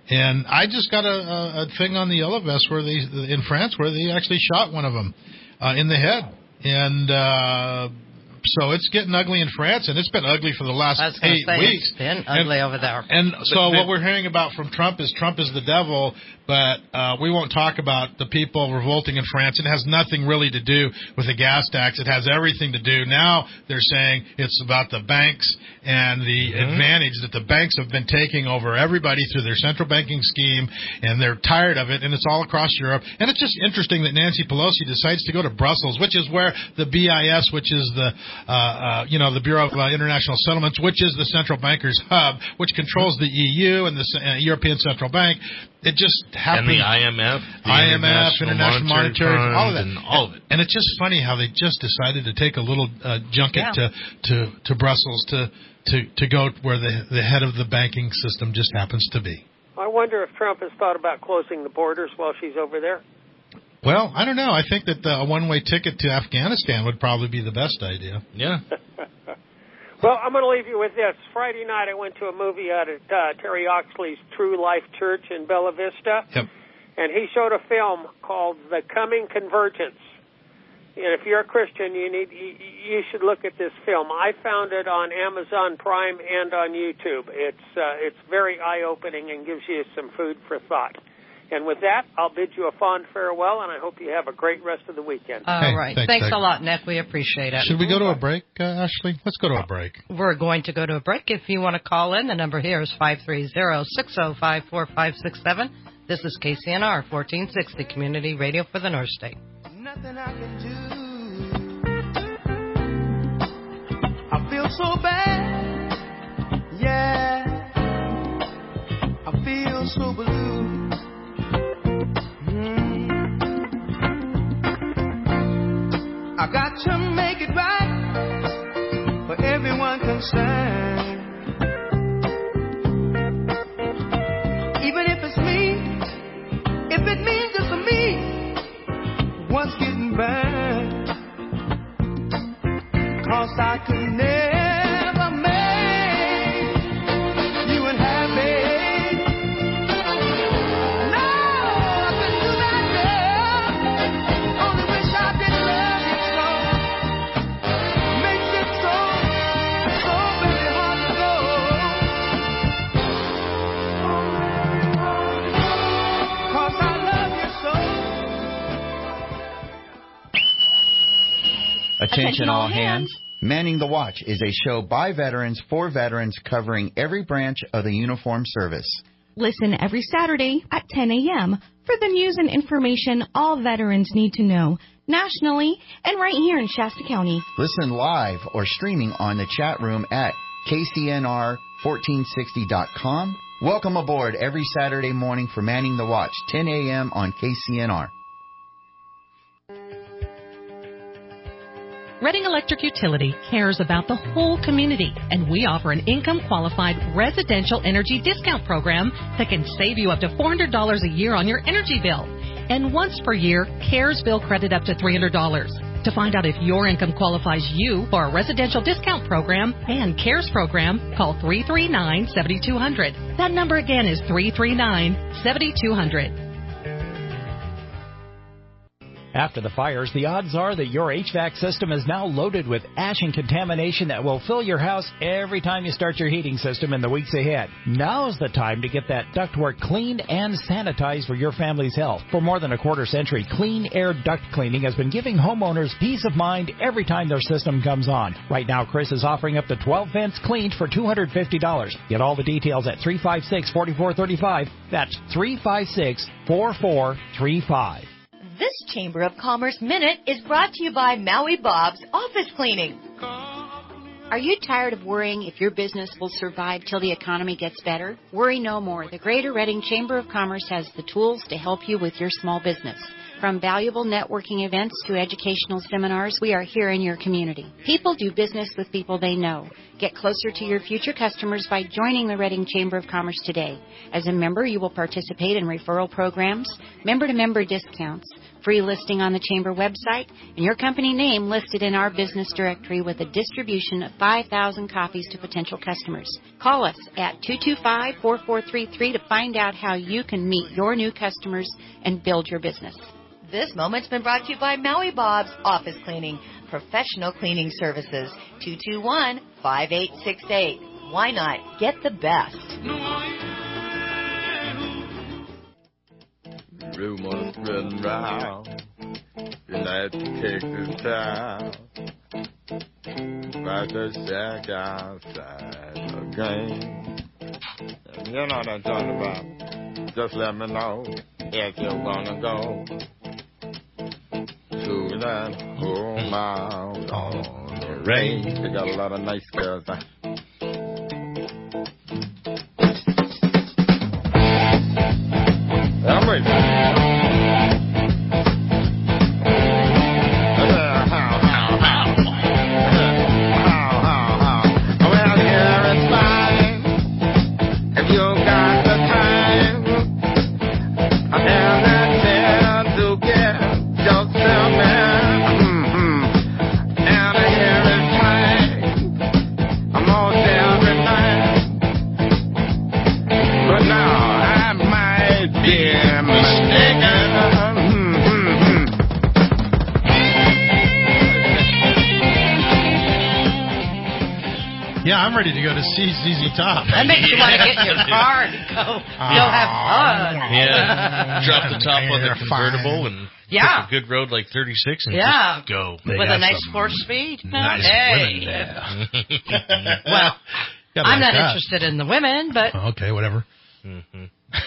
And I just got a, a, a thing on the Yellow Vest where they, in France, where they actually shot one of them uh, in the head. And uh, so it's getting ugly in France, and it's been ugly for the last eight say, weeks. It's been ugly and, over there. And so but, what we're hearing about from Trump is Trump is the devil, but uh, we won't talk about the people revolting in France. It has nothing really to do with the gas tax. It has everything to do. Now they're saying it's about the banks and the mm-hmm. advantage that the banks have been taking over everybody through their central banking scheme, and they're tired of it, and it's all across Europe. And it's just interesting that Nancy Pelosi decides to go to Brussels, which is where the B I S, which is the, uh, uh, you know, the Bureau of uh, International Settlements, which is the central bankers' hub, which controls the E U and the uh, European Central Bank. It just happened. And the I M F, the I M F, International, International Monetary, Monetary, Fund, all of that, and all of it. And it's just funny how they just decided to take a little uh, junket Yeah. to, to to Brussels to to to go where the the head of the banking system just happens to be. I wonder if Trump has thought about closing the borders while she's over there. Well, I don't know. I think that the, a one-way ticket to Afghanistan would probably be the best idea. Yeah. Well, I'm going to leave you with this. Friday night I went to a movie out at uh, Terry Oxley's True Life Church in Bella Vista. Yep. And he showed a film called The Coming Convergence. And if you're a Christian, you need you, you should look at this film. I found it on Amazon Prime and on YouTube. It's uh, it's very eye-opening and gives you some food for thought. And with that, I'll bid you a fond farewell, and I hope you have a great rest of the weekend. All Hey, right. thanks, Thanks Doug. a lot, Nick. We appreciate it. Should we go to a break, uh, Ashley? Let's go to a break. We're going to go to a break. If you want to call in, the number here is five three zero, six zero five, four five six seven. This is K C N R, fourteen sixty, Community Radio for the North State. Nothing I can do. I feel so bad. Yeah. I feel so blue. I got to make it right for everyone concerned. Even if it's me, if it means just for me, what's getting burned. Cause I could never make you unhappy. Attention all hands. Manning the Watch is a show by veterans for veterans covering every branch of the uniformed service. Listen every Saturday at ten a.m. for the news and information all veterans need to know, nationally and right here in Shasta County. Listen live or streaming on the chat room at K C N R fourteen sixty dot com. Welcome aboard every Saturday morning for Manning the Watch, ten a.m. on K C N R. Reading Electric Utility cares about the whole community, and we offer an income-qualified residential energy discount program that can save you up to four hundred dollars a year on your energy bill. And once per year, CARES bill credit up to three hundred dollars. To find out if your income qualifies you for a residential discount program and CARES program, call three three nine, seven two zero zero. That number again is three three nine, seven two zero zero. After the fires, the odds are that your H V A C system is now loaded with ash and contamination that will fill your house every time you start your heating system in the weeks ahead. Now's the time to get that ductwork cleaned and sanitized for your family's health. For more than a quarter century, Clean Air Duct Cleaning has been giving homeowners peace of mind every time their system comes on. Right now, Chris is offering up to twelve vents cleaned for two hundred fifty dollars. Get all the details at three five six, four four three five. That's three five six, four four three five. This Chamber of Commerce Minute is brought to you by Maui Bob's Office Cleaning. Are you tired of worrying if your business will survive till the economy gets better? Worry no more. The Greater Reading Chamber of Commerce has the tools to help you with your small business. From valuable networking events to educational seminars, we are here in your community. People do business with people they know. Get closer to your future customers by joining the Reading Chamber of Commerce today. As a member, you will participate in referral programs, member-to-member discounts, free listing on the Chamber website, and your company name listed in our business directory with a distribution of five thousand copies to potential customers. Call us at two two five, four four three three to find out how you can meet your new customers and build your business. This moment's been brought to you by Maui Bob's Office Cleaning, professional cleaning services. two two one, five eight six eight. Why not get the best? Rumors spreading round, United States is town, about to shack outside the game. You know what I'm talking about. Just let me know if you wanna go to that home out on the range. They got a lot of nice girls. Huh? I'm ready. I'm ready to go to see Z Z Top. That makes you want to get in your car and go, go have fun. Yeah, drop the top on the convertible and yeah. pick a good road like thirty-six and yeah. just go. With a nice four speed. Nice hey. women there. Well, I'm not that. interested in the women, but oh, okay, whatever. Mm-hmm.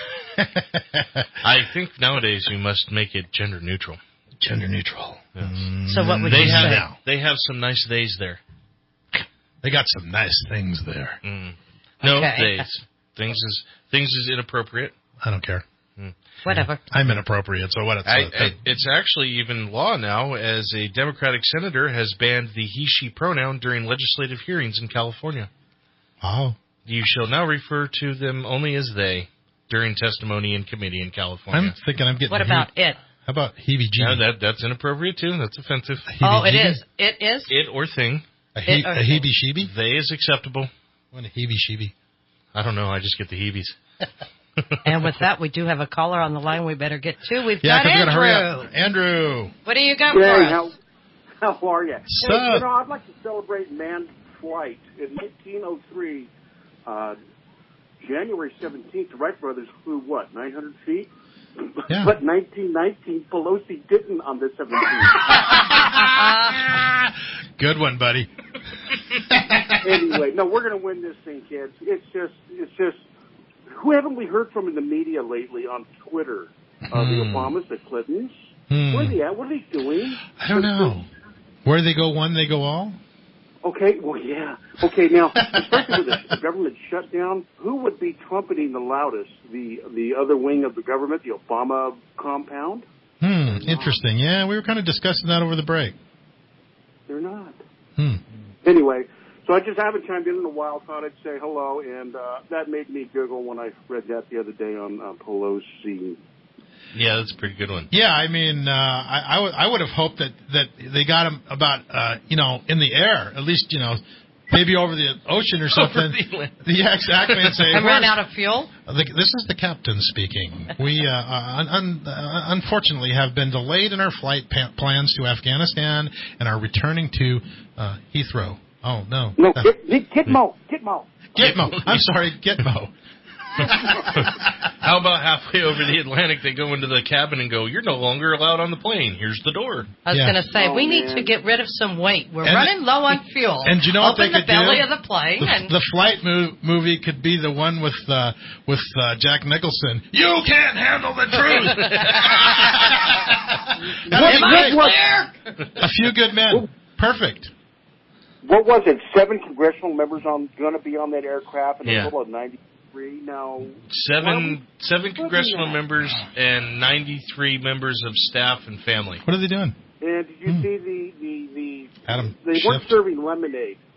I think nowadays you must make it gender neutral. Gender neutral. Yes. Mm, so what would they you have, say? Now. They have some nice days there. They got some nice things there. Mm. No, okay. days. Things is things is inappropriate. I don't care. Mm. Whatever. I'm inappropriate, so what? It's, I, uh, I, it's actually even law now, as a Democratic senator has banned the he/she pronoun during legislative hearings in California. Oh. You shall now refer to them only as they during testimony in committee in California. I'm thinking I'm getting. What about he- it? How about heebie-jeebie? Yeah, that that's inappropriate too. That's offensive. Oh, it is. It is. It or thing. A, he- a heebie-sheebie? They is acceptable. What a heebie-sheebie? I don't know. I just get the heebies. And with that, we do have a caller on the line we better get to. We've yeah, got Andrew. We gotta hurry up. Andrew. What do you got hey, for us? How, how are you? Sup? Hey, you know, I'd like to celebrate manned flight. In nineteen oh three, uh, January seventeenth, the Wright brothers flew, what, nine hundred feet? Yeah. But nineteen nineteen, Pelosi didn't on the seventeenth. Good one, buddy. Anyway, no, we're going to win this thing, kids. It's just, it's just, who haven't we heard from in the media lately on Twitter? Uh, Hmm. The Obamas, the Clintons. Hmm. Where are they at? What are they doing? I don't know. Where they go one, they go all? Okay, well, yeah. Okay, now, especially with the government shutdown, who would be trumpeting the loudest? The the other wing of the government, the Obama compound? Hmm, interesting. Yeah, we were kind of discussing that over the break. They're not. Hmm. Anyway, so I just haven't chimed in in a while. Thought I'd say hello, and uh, that made me giggle when I read that the other day on uh, Pelosi. Yeah, that's a pretty good one. Yeah, I mean, uh, I, I, w- I would have hoped that, that they got him about, uh, you know, in the air, at least, you know, maybe over the ocean or something. Yeah, exactly. And say, and run out of fuel? The, this is the captain speaking. We, uh, un, un, uh, unfortunately, have been delayed in our flight pa- plans to Afghanistan and are returning to uh, Heathrow. Oh, no. No, Git, Gitmo. Gitmo. Gitmo. I'm sorry, Gitmo. How about halfway over the Atlantic, they go into the cabin and go, "You're no longer allowed on the plane. Here's the door." I was Yeah. going to say, Oh, we man. need to get rid of some weight. We're And running low on fuel. And you know what Open they the could belly do? of the plane. The, and the flight mo- movie could be the one with uh, with uh, Jack Nicholson. You can't handle the truth. That'd be Am I great. clear? A Few Good Men. Perfect. What was it? Seven congressional members on going to be on that aircraft, and Yeah. a total of ninety-three. Now, Seven seven congressional that? members and ninety-three members of staff and family. What are they doing? and did you Hmm. see the the the? Adam They weren't Schiff. serving lemonade.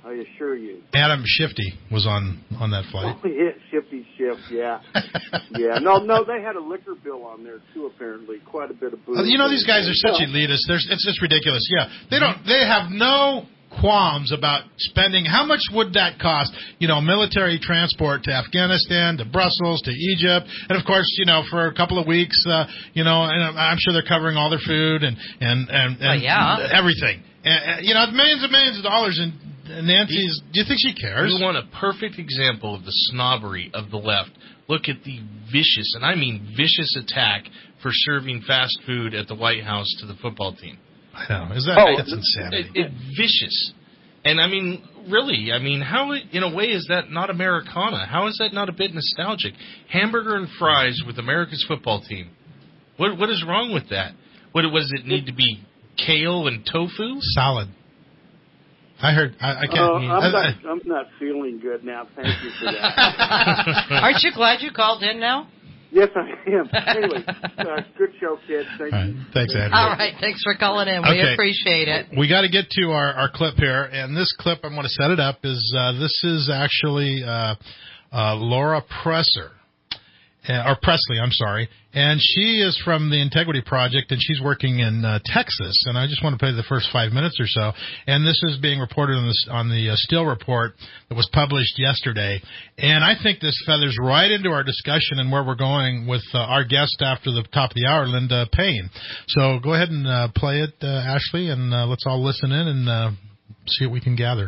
I assure you. Adam Shifty was on, on that flight. Oh, yeah, Shifty Shift, yeah. yeah, no, no, they had a liquor bill on there, too, apparently. Quite a bit of booze. Uh, you know, these guys are such elitists. There's, it's just ridiculous. Yeah, they don't. They have no qualms about spending. How much would that cost? You know, military transport to Afghanistan, to Brussels, to Egypt, and of course, you know, for a couple of weeks, uh, you know, and I'm sure they're covering all their food and and and, and oh, yeah. everything. And, you know, millions and millions of dollars. And Nancy's. Do you think she cares? You want a perfect example of the snobbery of the left? Look at the vicious, and I mean vicious, attack for serving fast food at the White House to the football team. I know. Is that oh, that's insanity? It, it, vicious. And, I mean, really, I mean, how, in a way, is that not Americana? How is that not a bit nostalgic? Hamburger and fries with America's football team. What What is wrong with that? What does it need to be? Kale and tofu? Salad. I heard. I, I can't. Uh, I, I'm, not, I, I'm not feeling good now. Thank you for that. Aren't you glad you called in now? Yes, I am. Anyway, uh, good show, kids. Thank All right. you. Thanks, Andrew. All right. Thanks for calling in. We Okay. appreciate it. We got to get to our, our clip here, and this clip, I'm going to set it up, is uh, this is actually uh, uh, Laura Presser. Uh, or Presley, I'm sorry, and she is from the Integrity Project, and she's working in uh, Texas. And I just want to play the first five minutes or so. And this is being reported on, this, on the uh, Still report that was published yesterday. And I think this feathers right into our discussion and where we're going with uh, our guest after the top of the hour, Linda Payne. So go ahead and uh, play it, uh, Ashley, and uh, let's all listen in and uh, see what we can gather.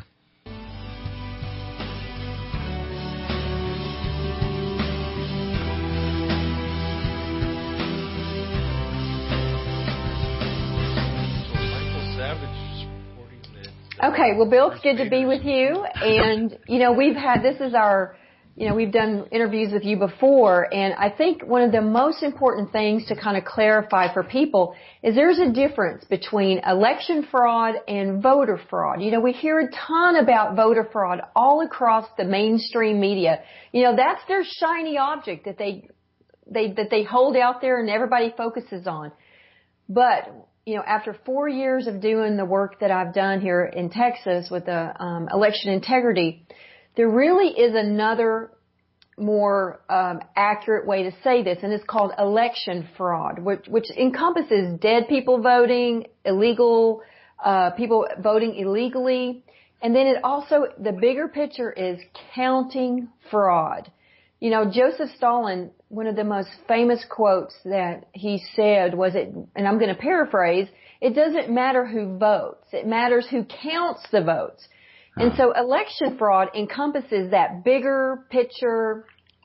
Okay, well, Bill, it's good to be with you. And, you know, we've had, this is our, you know, we've done interviews with you before. And I think one of the most important things to kind of clarify for people is there's a difference between election fraud and voter fraud. You know, we hear a ton about voter fraud all across the mainstream media. You know, that's their shiny object that they, they, that they hold out there and everybody focuses on. But, you know, after four years of doing the work that I've done here in Texas with the um, election integrity, there really is another more um, accurate way to say this, and it's called election fraud, which, which encompasses dead people voting, illegal uh, people voting illegally, and then it also, the bigger picture is counting fraud. You know, Joseph Stalin, one of the most famous quotes that he said was, it, and I'm going to paraphrase, it doesn't matter who votes. It matters who counts the votes. And so election fraud encompasses that bigger picture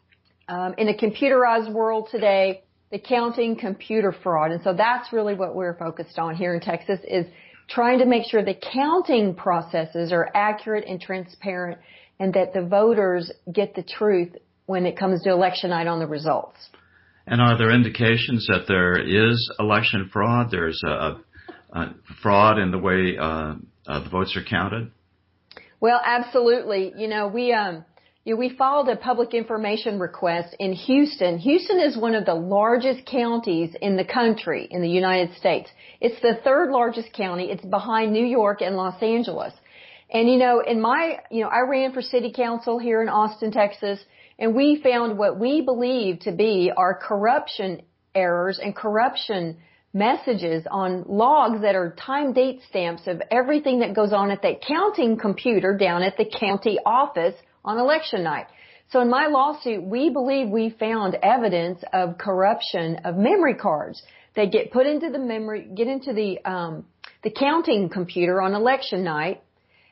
um, in a computerized world today, the counting computer fraud. And so that's really what we're focused on here in Texas, is trying to make sure the counting processes are accurate and transparent and that the voters get the truth when it comes to election night on the results. And are there indications that there is election fraud? There's a, a fraud in the way uh, uh, the votes are counted? Well, absolutely. You know, we um, you know, we filed a public information request in Houston. Houston is one of the largest counties in the country, in the United States. It's the third largest county. It's behind New York and Los Angeles. And, you know, in my, you know, I ran for city council here in Austin, Texas, and we found what we believe to be our corruption errors and corruption messages on logs that are time date stamps of everything that goes on at that counting computer down at the county office on election night. So in my lawsuit, we believe we found evidence of corruption of memory cards. They get put into the memory, get into the, um, the counting computer on election night.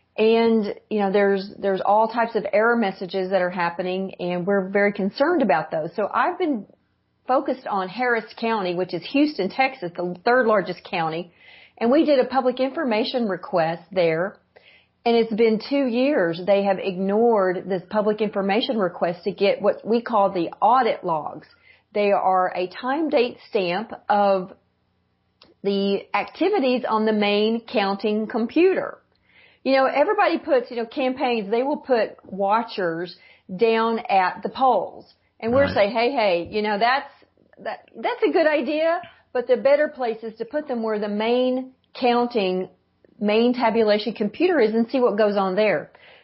And, you know, there's, there's all types of error messages that are happening, and we're very concerned about those. So I've been focused on Harris County, which is Houston, Texas, the third largest county. And we did a public information request there. And it's been two years. They have ignored this public information request to get what we call the audit logs. They are a time date stamp of the activities on the main counting computer. You know, everybody puts, you know, campaigns, they will put watchers down at the polls. And we're Right. saying, hey, hey, you know, that's, that, that's a good idea, but the better place is to put them where the main counting, main tabulation computer is and see what goes on there.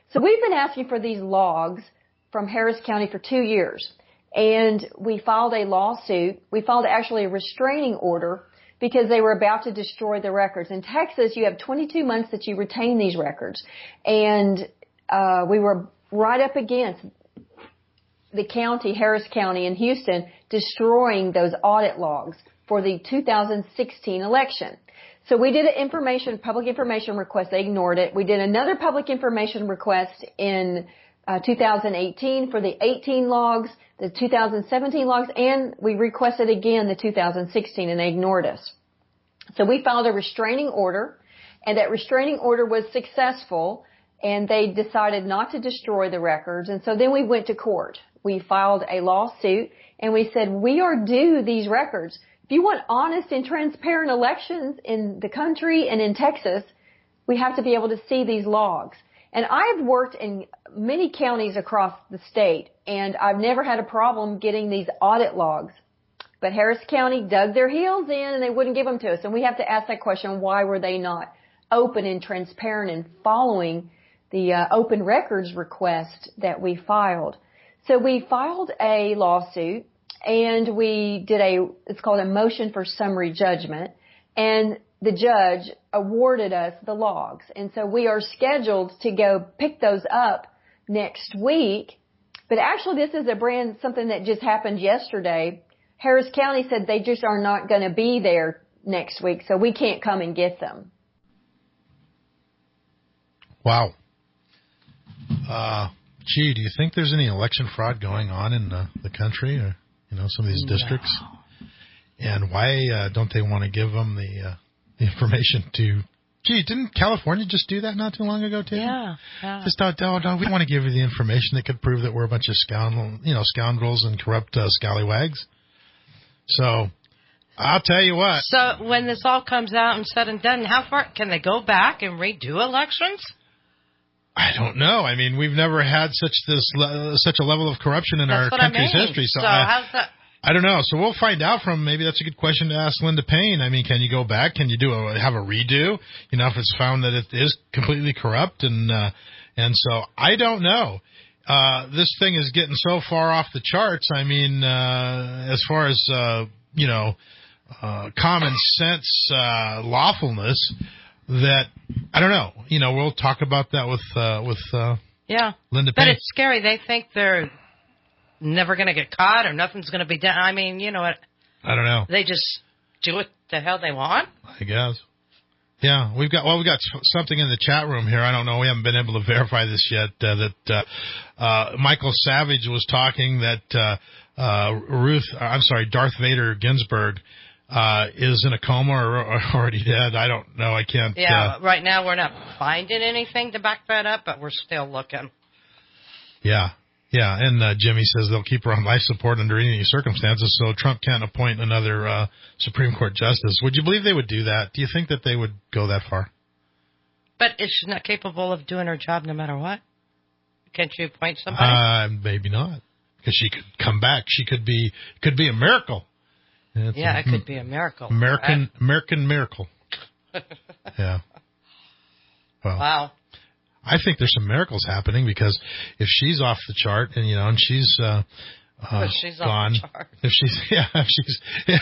So we've been asking for these logs from Harris County for two years. And we filed a lawsuit. We filed actually a restraining order because they were about to destroy the records. In Texas, you have twenty-two months that you retain these records. And uh we were right up against the county, Harris County in Houston, destroying those audit logs for the two thousand sixteen election. So we did an information, public information request. They ignored it. We did another public information request in uh, two thousand eighteen for the eighteen logs, the two thousand seventeen logs, and we requested again the two thousand sixteen, and they ignored us. So we filed a restraining order, and that restraining order was successful, and they decided not to destroy the records. And so then we went to court. We filed a lawsuit, and we said, we are due these records. If you want honest and transparent elections in the country and in Texas, we have to be able to see these logs. And I've worked in many counties across the state, and I've never had a problem getting these audit logs. But Harris County dug their heels in, and they wouldn't give them to us. And we have to ask that question, why were they not open and transparent and following the uh, open records request that we filed? So we filed a lawsuit, and we did a, it's called a motion for summary judgment, and the judge awarded us the logs. And so we are scheduled to go pick those up next week. But actually, this is a brand, something that just happened yesterday. Harris County said they just are not going to be there next week, so we can't come and get them. Wow. Uh, gee, do you think there's any election fraud going on in the, the country, or you know, some of these districts? No. And why uh, don't they want to give them the, uh, the information to? Gee, didn't California just do that not too long ago too? Yeah. yeah. Just don't, don't, don't. We want to give you the information that could prove that we're a bunch of scoundrel, you know, scoundrels and corrupt uh, scallywags. So, I'll tell you what. So when this all comes out and said and done, how far can they go back and redo elections? I don't know. I mean, we've never had such this uh, such a level of corruption in that's our country's I mean. history. So, so I, how's that? I don't know. So we'll find out from, maybe that's a good question to ask Linda Payne. I mean, can you go back? Can you do a, have a redo? You know, if it's found that it is completely corrupt, and uh, and so I don't know. Uh, this thing is getting so far off the charts. I mean, uh, as far as uh, you know, uh, common sense uh, lawfulness, that I don't know. You know, we'll talk about that with uh, with uh, yeah, Linda But Payne. it's scary. They think they're never going to get caught or nothing's going to be done. I mean, you know what? I don't know. They just do what the hell they want. I guess. Yeah, we've got well, we got something in the chat room here. I don't know. We haven't been able to verify this yet. Uh, that uh, uh, Michael Savage was talking that uh, uh, Ruth, I'm sorry, Darth Vader Ginsburg uh, is in a coma or, or already dead. I don't know. I can't. Yeah, uh, right now we're not finding anything to back that up, but we're still looking. Yeah. Yeah, and uh, Jimmy says they'll keep her on life support under any circumstances, so Trump can't appoint another uh, Supreme Court justice. Would you believe they would do that? Do you think that they would go that far? But is she not capable of doing her job no matter what? Can't you appoint somebody? Uh, maybe not, because she could come back. She could be could be a miracle. It's yeah, a, it could be a miracle. American right? American miracle. Yeah. Well, wow. I think there's some miracles happening, because if she's off the chart and, you know, and she's, uh, uh, if she's gone, off the chart. if she's, yeah, if she's,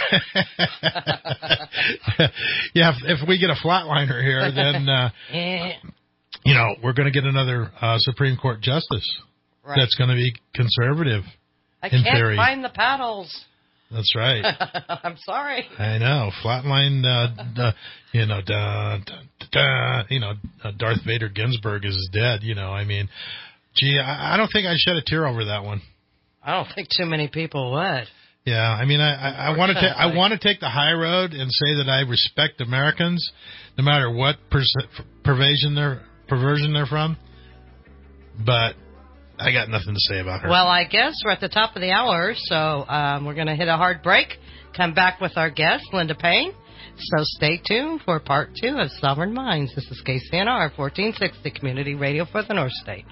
yeah, if, if we get a flatliner here, then, uh, you know, we're going to get another, uh, Supreme Court justice right. that's going to be conservative. I in can't theory. find the paddles. That's right. I'm sorry. I know. Flatline, uh, uh, you know, da, da, da, you know, uh, Darth Vader Ginsburg is dead, you know. I mean, gee, I, I don't think I'd shed a tear over that one. I don't think too many people would. Yeah, I mean, I, I, I want to ta- I want to take the high road and say that I respect Americans, no matter what pers- pervasion they're, perversion they're from, but I got nothing to say about her. Well, I guess we're at the top of the hour, so um, we're going to hit a hard break. Come back with our guest, Linda Payne. So stay tuned for part two of Sovereign Minds. This is K C N R, fourteen sixty Community Radio for the North State.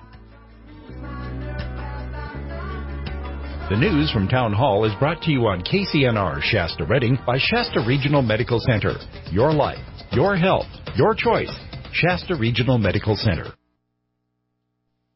The news from Town Hall is brought to you on K C N R Shasta Redding by Shasta Regional Medical Center. Your life, your health, your choice. Shasta Regional Medical Center.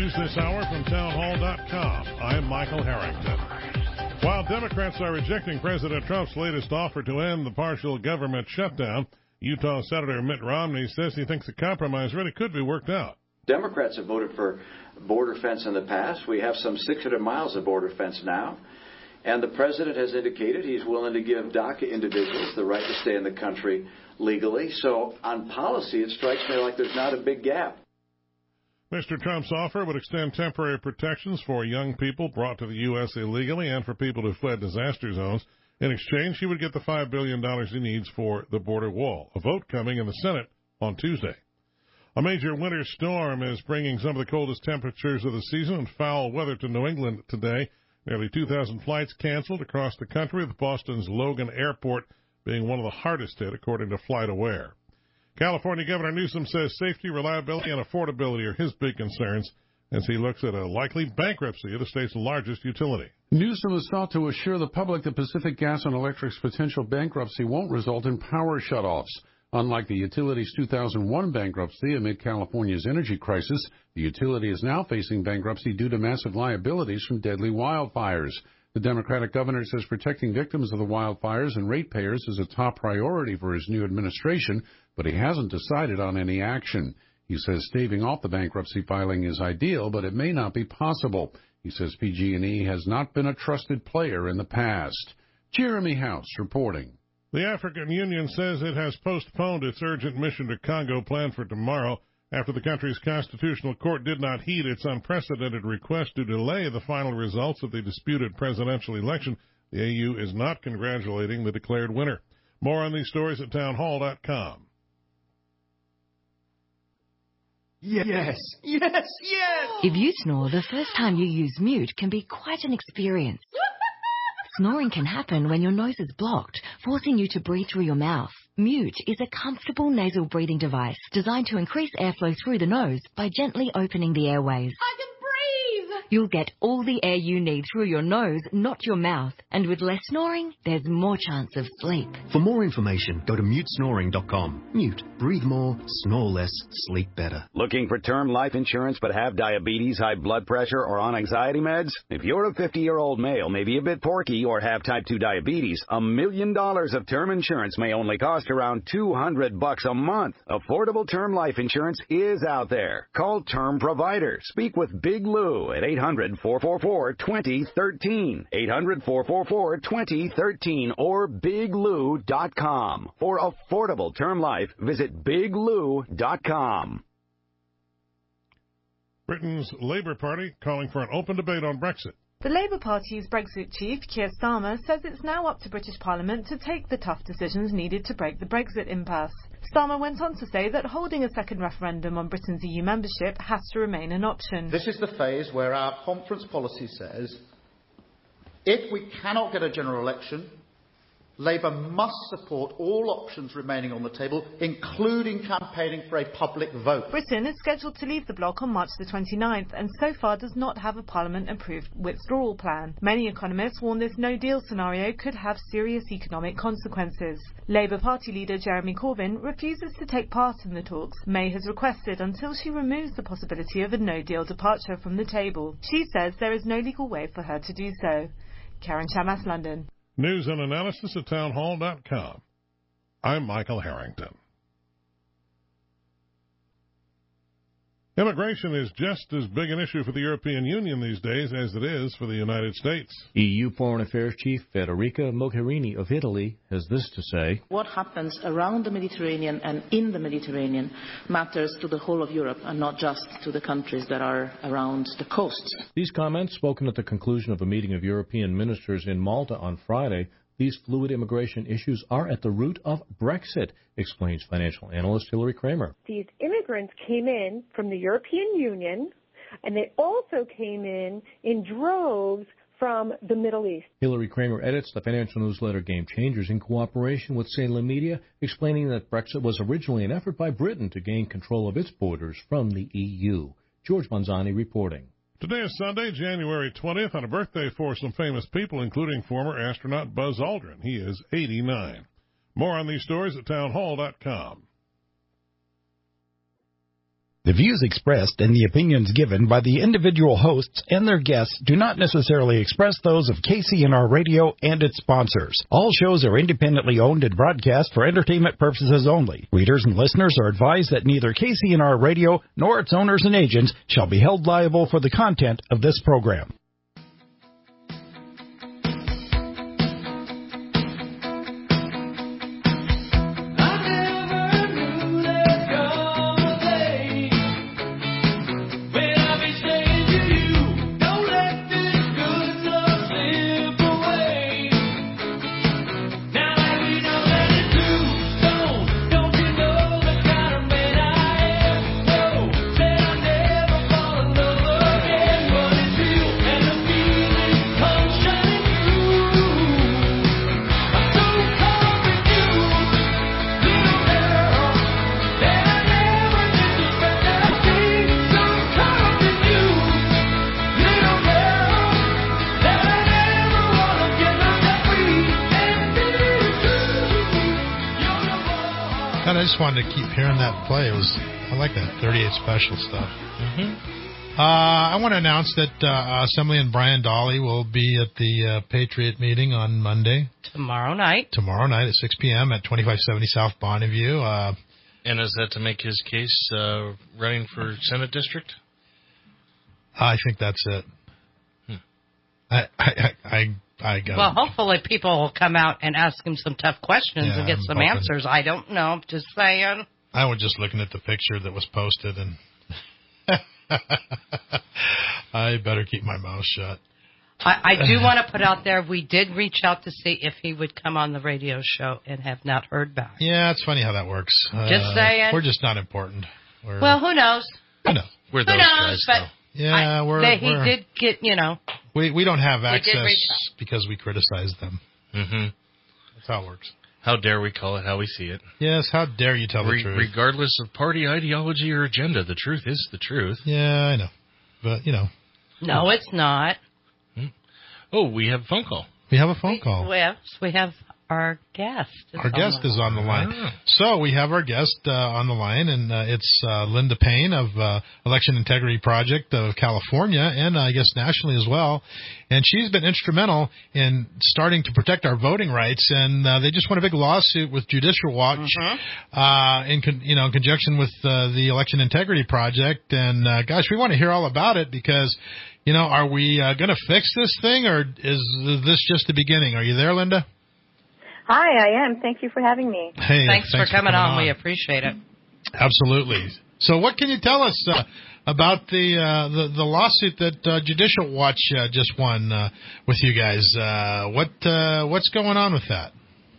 News this hour from townhall dot com. I'm Michael Harrington. While Democrats are rejecting President Trump's latest offer to end the partial government shutdown, Utah Senator Mitt Romney says he thinks the compromise really could be worked out. Democrats have voted for border fence in the past. We have some six hundred miles of border fence now. And the president has indicated he's willing to give DACA individuals the right to stay in the country legally. So on policy, it strikes me like there's not a big gap. Mister Trump's offer would extend temporary protections for young people brought to the U S illegally and for people who fled disaster zones. In exchange, he would get the five billion dollars he needs for the border wall. A vote coming in the Senate on Tuesday. A major winter storm is bringing some of the coldest temperatures of the season and foul weather to New England today. Nearly two thousand flights canceled across the country, with Boston's Logan Airport being one of the hardest hit, according to FlightAware. California Governor Newsom says safety, reliability, and affordability are his big concerns as he looks at a likely bankruptcy of the state's largest utility. Newsom has sought to assure the public that Pacific Gas and Electric's potential bankruptcy won't result in power shutoffs. Unlike the utility's two thousand one bankruptcy amid California's energy crisis, the utility is now facing bankruptcy due to massive liabilities from deadly wildfires. The Democratic governor says protecting victims of the wildfires and ratepayers is a top priority for his new administration, but he hasn't decided on any action. He says staving off the bankruptcy filing is ideal, but it may not be possible. He says P G and E has not been a trusted player in the past. Jeremy House reporting. The African Union says it has postponed its urgent mission to Congo planned for tomorrow after the country's constitutional court did not heed its unprecedented request to delay the final results of the disputed presidential election. The A U is not congratulating the declared winner. More on these stories at townhall dot com. Yes, yes, yes! If you snore, the first time you use Mute can be quite an experience. Snoring can happen when your nose is blocked, forcing you to breathe through your mouth. Mute is a comfortable nasal breathing device designed to increase airflow through the nose by gently opening the airways. I can breathe! You'll get all the air you need through your nose, not your mouth. And with less snoring, there's more chance of sleep. For more information, go to mute snoring dot com. Mute. Breathe more, snore less, sleep better. Looking for term life insurance but have diabetes, high blood pressure, or on anxiety meds? If you're a fifty-year-old male, maybe a bit porky, or have type two diabetes, a million dollars of term insurance may only cost around two hundred bucks a month. Affordable term life insurance is out there. Call Term Provider. Speak with Big Lou at eight hundred, four four four, two zero one three, eight hundred, four four four, two zero one three, or big lou dot com. For affordable term life, visit big lou dot com. Britain's Labour Party calling for an open debate on Brexit. The Labour Party's Brexit chief, Keir Starmer, says it's now up to British Parliament to take the tough decisions needed to break the Brexit impasse. Starmer went on to say that holding a second referendum on Britain's E U membership has to remain an option. This is the phase where our conference policy says if we cannot get a general election, Labour must support all options remaining on the table, including campaigning for a public vote. Britain is scheduled to leave the bloc on March the twenty-ninth and so far does not have a Parliament-approved withdrawal plan. Many economists warn this no-deal scenario could have serious economic consequences. Labour Party leader Jeremy Corbyn refuses to take part in the talks. May has requested until she removes the possibility of a no-deal departure from the table. She says there is no legal way for her to do so. Karen Chamas, London. News and analysis at townhall dot com. I'm Michael Harrington. Immigration is just as big an issue for the European Union these days as it is for the United States. E U Foreign Affairs Chief Federica Mogherini of Italy has this to say. What happens around the Mediterranean and in the Mediterranean matters to the whole of Europe and not just to the countries that are around the coasts. These comments, spoken at the conclusion of a meeting of European ministers in Malta on Friday, these fluid immigration issues are at the root of Brexit, explains financial analyst Hillary Kramer. These immigrants came in from the European Union, and they also came in in droves from the Middle East. Hillary Kramer edits the financial newsletter Game Changers in cooperation with Salem Media, explaining that Brexit was originally an effort by Britain to gain control of its borders from the E U. George Manzani reporting. Today is Sunday, January twentieth, and a birthday for some famous people, including former astronaut Buzz Aldrin. He is eighty-nine. More on these stories at townhall dot com. The views expressed and the opinions given by the individual hosts and their guests do not necessarily express those of K C N R Radio and its sponsors. All shows are independently owned and broadcast for entertainment purposes only. Readers and listeners are advised that neither K C N R Radio nor its owners and agents shall be held liable for the content of this program. I just wanted to keep hearing that play. It was I like that thirty-eight special stuff. Mm-hmm. Uh, I want to announce that uh, Assemblyman Brian Dahle will be at the uh, Patriot meeting on Monday. Tomorrow night. Tomorrow night at six p.m. at twenty-five seventy South Bonneview. Uh, and is that to make his case uh, running for Senate District? I think that's it. Hmm. I I I. I got well, hopefully people will come out and ask him some tough questions yeah, and get I'm some hoping. answers. I don't know. Just saying. I was just looking at the picture that was posted, and I better keep my mouth shut. I, I do want to put out there, we did reach out to see if he would come on the radio show and have not heard back. Yeah, it's funny how that works. Just uh, saying. We're just not important. We're, well, who knows? Who knows? We're who those knows, guys, but though. Yeah, I, we're, they, he we're, did get, you know. We we don't have we access because we criticize them. Mm-hmm. That's how it works. How dare we call it how we see it? Yes, how dare you tell Re- the truth? Regardless of party ideology or agenda, the truth is the truth. Yeah, I know. But, you know. No, it's not. Oh, we have a phone call. We have a phone we, call. Yes, we have our guest. Our guest is on the line. Ah. So we have our guest uh, on the line, and uh, it's uh, Linda Payne of uh, Election Integrity Project of California, and uh, I guess nationally as well. And she's been instrumental in starting to protect our voting rights, and uh, they just won a big lawsuit with Judicial Watch mm-hmm. uh, in con- you know in conjunction with uh, the Election Integrity Project. And uh, gosh, we want to hear all about it because, you know, are we uh, going to fix this thing, or is this just the beginning? Are you there, Linda? Hi, I am. Thank you for having me. Hey, thanks, thanks for, coming for coming on. on. We appreciate it. Absolutely. So what can you tell us uh, about the, uh, the the lawsuit that uh, Judicial Watch uh, just won uh, with you guys? Uh, what uh, what's going on with that?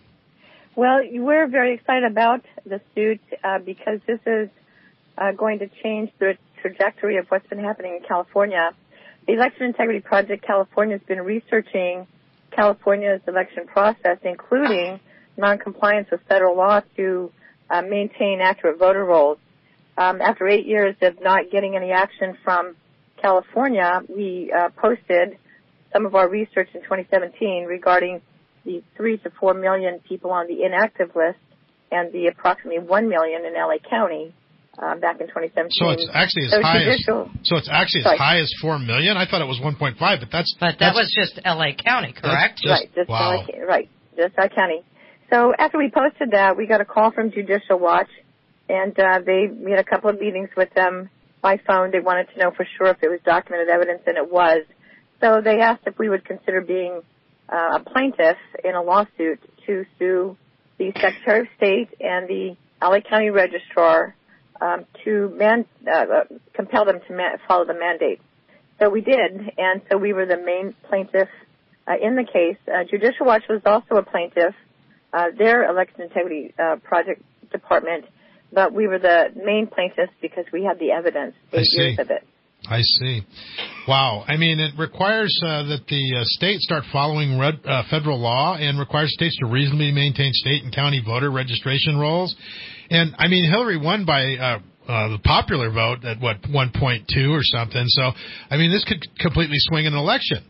Well, we're very excited about the suit uh, because this is uh, going to change the trajectory of what's been happening in California. The Election Integrity Project California has been researching California's election process, including noncompliance with federal law to uh, maintain accurate voter rolls. Um, after eight years of not getting any action from California, we uh, posted some of our research in twenty seventeen regarding the three to four million people on the inactive list and the approximately one million in L A County. Um, back in twenty seventeen. So it's actually as so high judicial, as so it's actually sorry. as high as four million. I thought it was one point five, but that's but that that's, was just L A County, correct? Just, right, just wow. L A, right, just L A County. So after we posted that, we got a call from Judicial Watch, and uh, they we had a couple of meetings with them by phone. They wanted to know for sure if it was documented evidence, and it was. So they asked if we would consider being uh, a plaintiff in a lawsuit to sue the Secretary of State and the L A County Registrar. Um, to man, uh, compel them to man- follow the mandate. So we did, and so we were the main plaintiff uh, in the case. Uh, Judicial Watch was also a plaintiff, uh, their Election Integrity uh, Project Department, but we were the main plaintiffs because we had the evidence, eight years of it. I see. Wow. I mean, it requires uh, that the uh, state start following red, uh, federal law and requires states to reasonably maintain state and county voter registration rolls. And, I mean, Hillary won by uh, uh, the popular vote at, what, one point two or something. So, I mean, this could completely swing an election.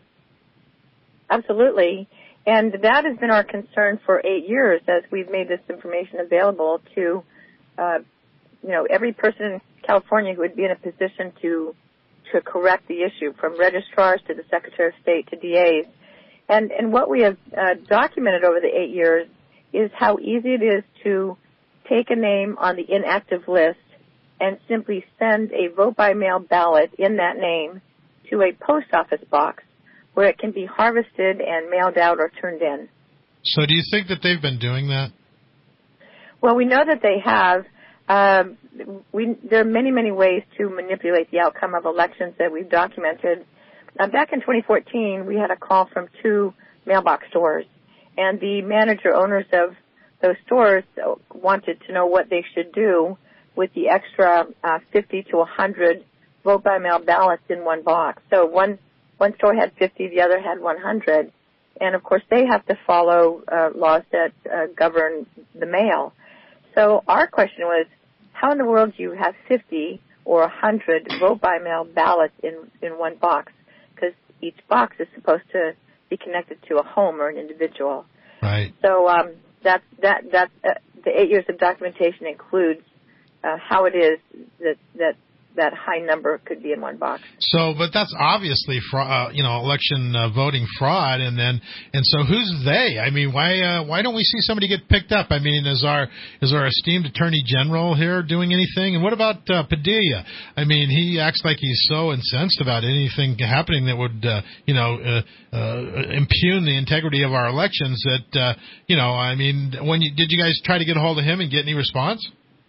Absolutely. And that has been our concern for eight years as we've made this information available to, uh, you know, every person California would be in a position to to correct the issue, from registrars to the Secretary of State to D As. And, and what we have uh, documented over the eight years is how easy it is to take a name on the inactive list and simply send a vote-by-mail ballot in that name to a post office box where it can be harvested and mailed out or turned in. So do you think that they've been doing that? Well, we know that they have. Um, we, there are many, many ways to manipulate the outcome of elections that we've documented. Uh, back in twenty fourteen, we had a call from two mailbox stores, and the manager owners of those stores wanted to know what they should do with the extra uh, fifty to one hundred vote-by-mail ballots in one box. So one one store had fifty, the other had one hundred, and of course they have to follow uh, laws that uh, govern the mail. So our question was, how in the world do you have fifty or one hundred vote-by-mail ballots in, in one box? Because each box is supposed to be connected to a home or an individual. Right. So um, that's, that, that, uh, the eight years of documentation includes uh, how it is that, that that high number could be in one box. So, but that's obviously, fra- uh, you know, election uh, voting fraud, and then, and so who's they? I mean, why, uh, why don't we see somebody get picked up? I mean, is our, is our esteemed Attorney General here doing anything? And what about uh, Padilla? I mean, he acts like he's so incensed about anything happening that would, uh, you know, uh, uh, impugn the integrity of our elections. That, uh, you know, I mean, when you did you guys try to get a hold of him and get any response?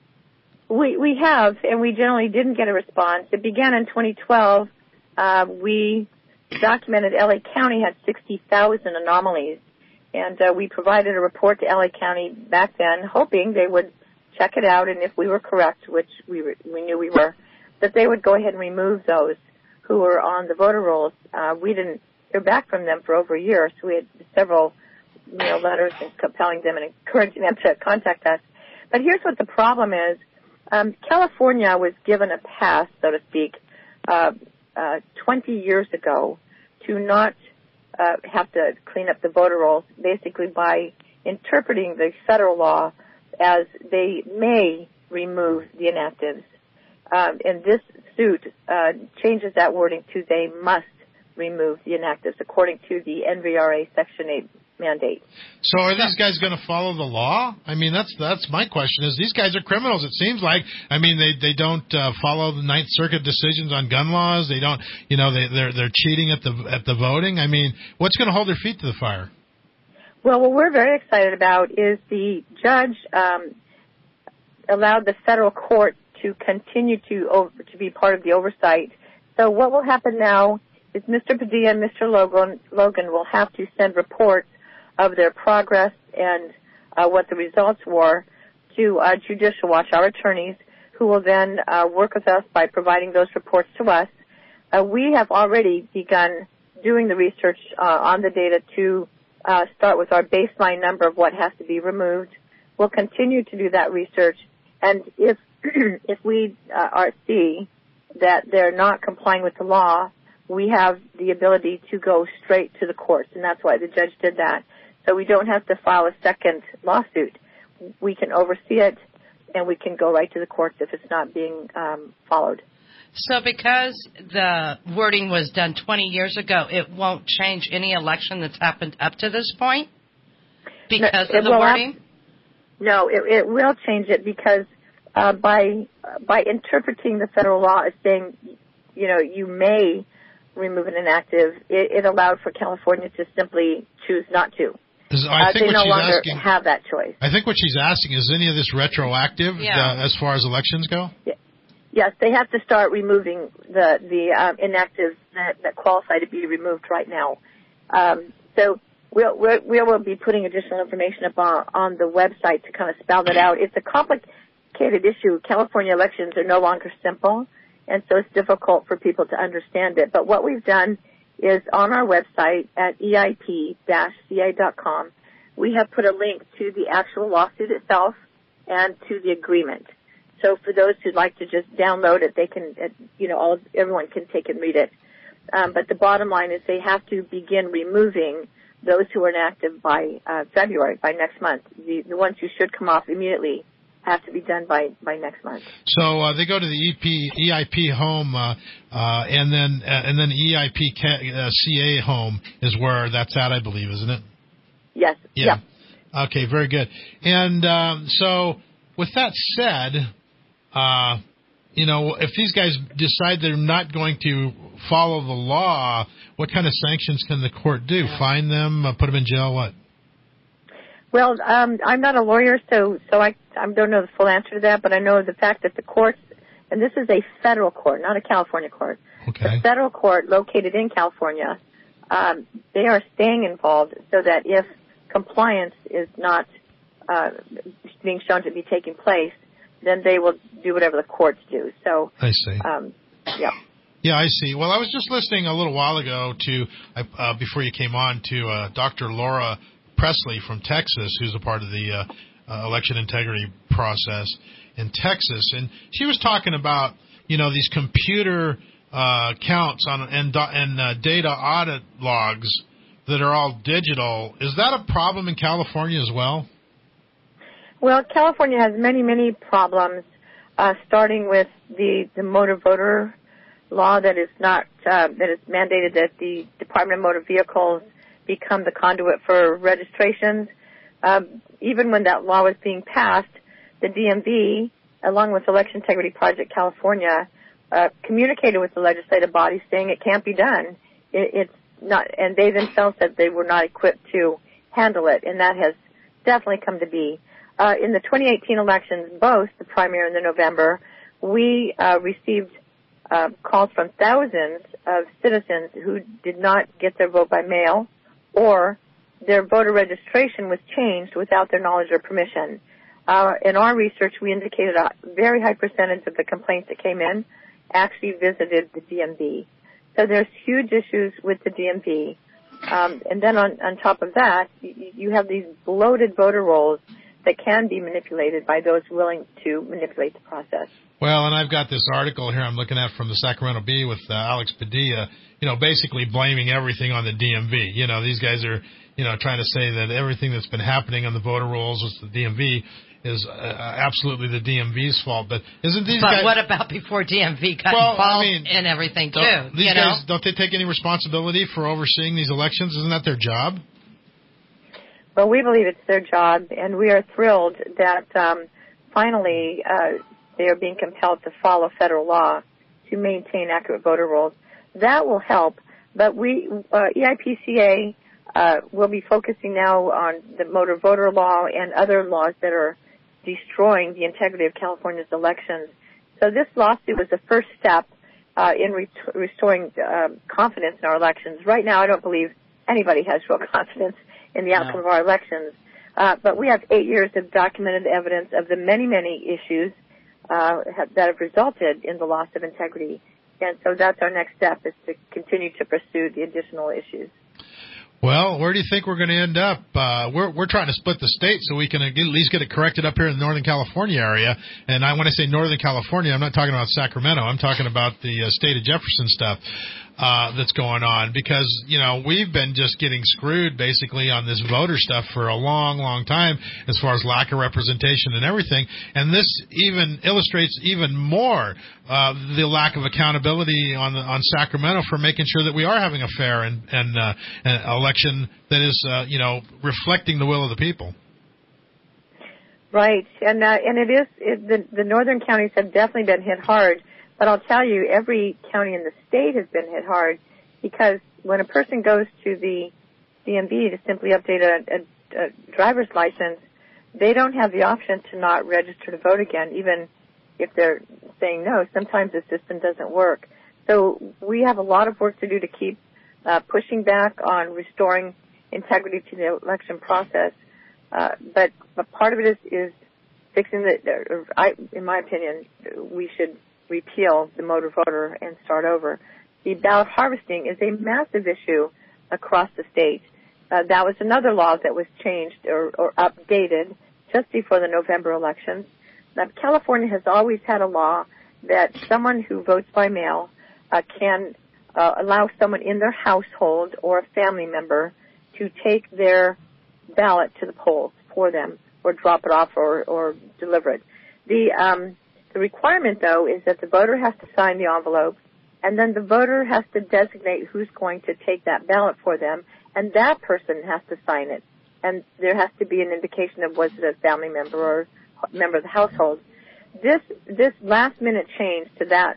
We we have, and we generally didn't get a response. It began in twenty twelve. Uh, we documented L A County had sixty thousand anomalies, and uh, we provided a report to L A County back then, hoping they would check it out, and if we were correct, which we were, we knew we were, that they would go ahead and remove those who were on the voter rolls. Uh, we didn't hear back from them for over a year, so we had several, you know, letters and compelling them and encouraging them to contact us. But here's what the problem is. Um, California was given a pass, so to speak, uh, uh, twenty years ago to not uh, have to clean up the voter rolls, basically by interpreting the federal law as they may remove the inactives. Um, and this suit uh, changes that wording to they must remove the inactives, according to the N V R A Section eight mandate. So are these guys going to follow the law? I mean, that's that's my question. Is these guys are criminals? It seems like. I mean, they they don't uh, follow the Ninth Circuit decisions on gun laws. They don't, you know, they they're they're cheating at the at the voting. I mean, what's going to hold their feet to the fire? Well, what we're very excited about is the judge um, allowed the federal court to continue to over, to be part of the oversight. So what will happen now is Mister Padilla and Mister Logan Logan will have to send reports of their progress and uh, what the results were to uh, Judicial Watch, our attorneys, who will then uh, work with us by providing those reports to us. Uh, we have already begun doing the research uh, on the data to uh, start with our baseline number of what has to be removed. We'll continue to do that research, and if if we uh, are see that they're not complying with the law, we have the ability to go straight to the courts, and that's why the judge did that. So we don't have to file a second lawsuit. We can oversee it, and we can go right to the courts if it's not being um, followed. So because the wording was done twenty years ago, it won't change any election that's happened up to this point because no, of the wording? Have, no, it, it will change it because uh, by by interpreting the federal law as saying, you know, you may remove an inactive, it, it allowed for California to simply choose not to. Is, I uh, think they what no she's longer asking, have that choice. I think what she's asking is any of this retroactive Yeah. uh, as far as elections go? Yeah. Yes, they have to start removing the the um, inactives that, that qualify to be removed right now. Um, so we'll, we'll we will be putting additional information up on, on the website to kind of spell that out. It's a complicated issue. California elections are no longer simple, and so it's difficult for people to understand it. But what we've done is on our website at E I P dash C A dot com, we have put a link to the actual lawsuit itself and to the agreement. So for those who'd like to just download it, they can, you know, all everyone can take and read it. Um, but the bottom line is they have to begin removing those who are inactive by uh, February, by next month. The, the ones who should come off immediately have to be done by, by next month. So uh, they go to the E P, E I P home, uh, uh, and then uh, and then E I P uh, C A home is where that's at, I believe, isn't it? Yes. Yeah. Yep. Okay, very good. And um, so with that said, uh, you know, if these guys decide they're not going to follow the law, what kind of sanctions can the court do? Fine them, uh, put them in jail, what? Well, um, I'm not a lawyer, so so I, I don't know the full answer to that, but I know the fact that the courts, and this is a federal court, not a California court, okay. the federal court located in California, um, they are staying involved so that if compliance is not uh, being shown to be taking place, then they will do whatever the courts do. So I see. Um, yeah. Yeah, I see. Well, I was just listening a little while ago to, uh, before you came on, to uh, Doctor Laura Presley from Texas, who's a part of the uh, uh, election integrity process in Texas, and she was talking about, you know, these computer uh, counts on and, and uh, data audit logs that are all digital. Is that a problem in California as well? Well, California has many, many problems, uh, starting with the, the motor voter law that is not uh, that is mandated that the Department of Motor Vehicles become the conduit for registrations. Um, even when that law was being passed, the D M V, along with Election Integrity Project California, uh, communicated with the legislative body saying it can't be done. It, it's not, and they themselves said they were not equipped to handle it, and that has definitely come to be. Uh, in the twenty eighteen elections, both the primary and the November, we uh, received uh, calls from thousands of citizens who did not get their vote by mail, or their voter registration was changed without their knowledge or permission. Uh, in our research, we indicated a very high percentage of the complaints that came in actually visited the D M V. So there's huge issues with the D M V. Um, and then on, on top of that, you, you have these bloated voter rolls that can be manipulated by those willing to manipulate the process. Well, and I've got this article here I'm looking at from the Sacramento Bee with uh, Alex Padilla, you know, basically blaming everything on the D M V. You know, these guys are, you know, trying to say that everything that's been happening on the voter rolls with the D M V is uh, absolutely the D M V's fault. But isn't these but guys... But what about before D M V got well, involved I mean, in everything, too? These you guys, know? don't they take any responsibility for overseeing these elections? Isn't that their job? Well, we believe it's their job, and we are thrilled that um, finally uh, they are being compelled to follow federal law to maintain accurate voter rolls. That will help, but we, uh, E I P C A, uh, will be focusing now on the motor voter law and other laws that are destroying the integrity of California's elections. So this lawsuit was the first step uh, in re- restoring uh, confidence in our elections. Right now, I don't believe anybody has real confidence in the outcome no. of our elections. Uh, but we have eight years of documented evidence of the many, many issues uh, have, that have resulted in the loss of integrity. And so that's our next step, is to continue to pursue the additional issues. Well, where do you think we're going to end up? Uh, we're we're trying to split the state so we can at least get it corrected up here in the Northern California area. And I, when I say Northern California, I'm not talking about Sacramento. I'm talking about the uh, state of Jefferson stuff uh, that's going on, because, you know, we've been just getting screwed basically on this voter stuff for a long, long time as far as lack of representation and everything. And this even illustrates even more uh, the lack of accountability on the, on Sacramento for making sure that we are having a fair and, and, uh, and election that is, uh, you know, reflecting the will of the people. Right, and uh, and it is it, the the northern counties have definitely been hit hard. But I'll tell you, every county in the state has been hit hard, because when a person goes to the D M V to simply update a, a, a driver's license, they don't have the option to not register to vote again, even if they're saying no. Sometimes the system doesn't work. So we have a lot of work to do to keep uh, pushing back on restoring integrity to the election process. Uh, but, but part of it is, is fixing the, or I, in my opinion, we should repeal the motor voter and start over. The ballot harvesting is a massive issue across the state. Uh, that was another law that was changed or, or updated just before the November elections. Now, California has always had a law that someone who votes by mail uh, can uh, allow someone in their household or a family member to take their ballot to the polls for them, or drop it off, or, or deliver it. The um, the requirement, though, is that the voter has to sign the envelope, and then the voter has to designate who's going to take that ballot for them, and that person has to sign it. And there has to be an indication of was it a family member or member of the household. This this last minute change to that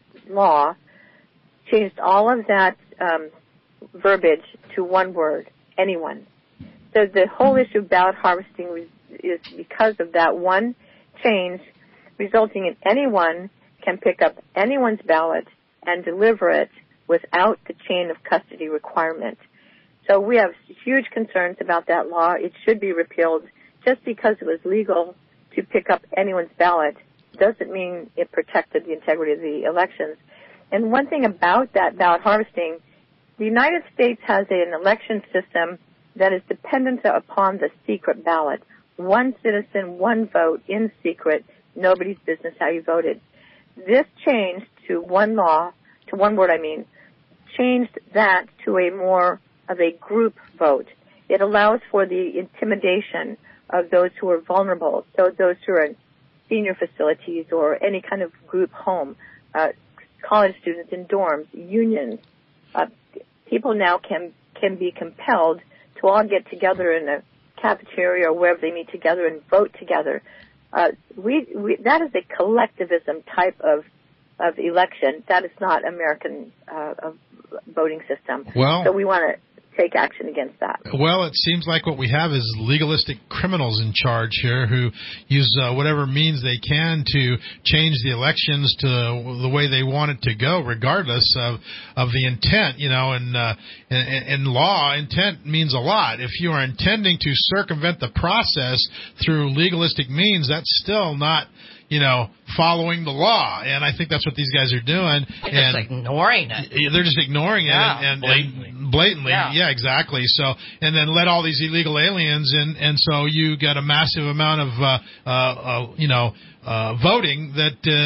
law changed all of that um, verbiage to one word: anyone. So the whole issue of ballot harvesting was, is because of that one change, resulting in anyone can pick up anyone's ballot and deliver it without the chain of custody requirement. So we have huge concerns about that law. It should be repealed. Just because it was legal to pick up anyone's ballot doesn't mean it protected the integrity of the elections. And one thing about that ballot harvesting, the United States has an election system that is dependent upon the secret ballot. One citizen, one vote in secret, nobody's business how you voted. This changed to one law, to one word I mean, changed that to a more of a group vote. It allows for the intimidation of those who are vulnerable, so those who are in senior facilities or any kind of group home, uh, college students in dorms, unions. Uh, people now can can be compelled to all get together in a cafeteria or wherever they meet together and vote together. Uh, we, we that is a collectivism type of of election. That is not American uh, voting system. Well, so we want to take action against that. Well, it seems like what we have is legalistic criminals in charge here who use uh, whatever means they can to change the elections to the way they want it to go, regardless of of the intent. You know, and uh, in, in law, intent means a lot. If you are intending to circumvent the process through legalistic means, that's still not, you know, following the law. And I think that's what these guys are doing. They're and just ignoring it. They're just ignoring yeah, it. And, and blatantly. And blatantly. Yeah. yeah, exactly. So, and then let all these illegal aliens in, and so you get a massive amount of, uh, uh, uh you know, uh, voting that, uh,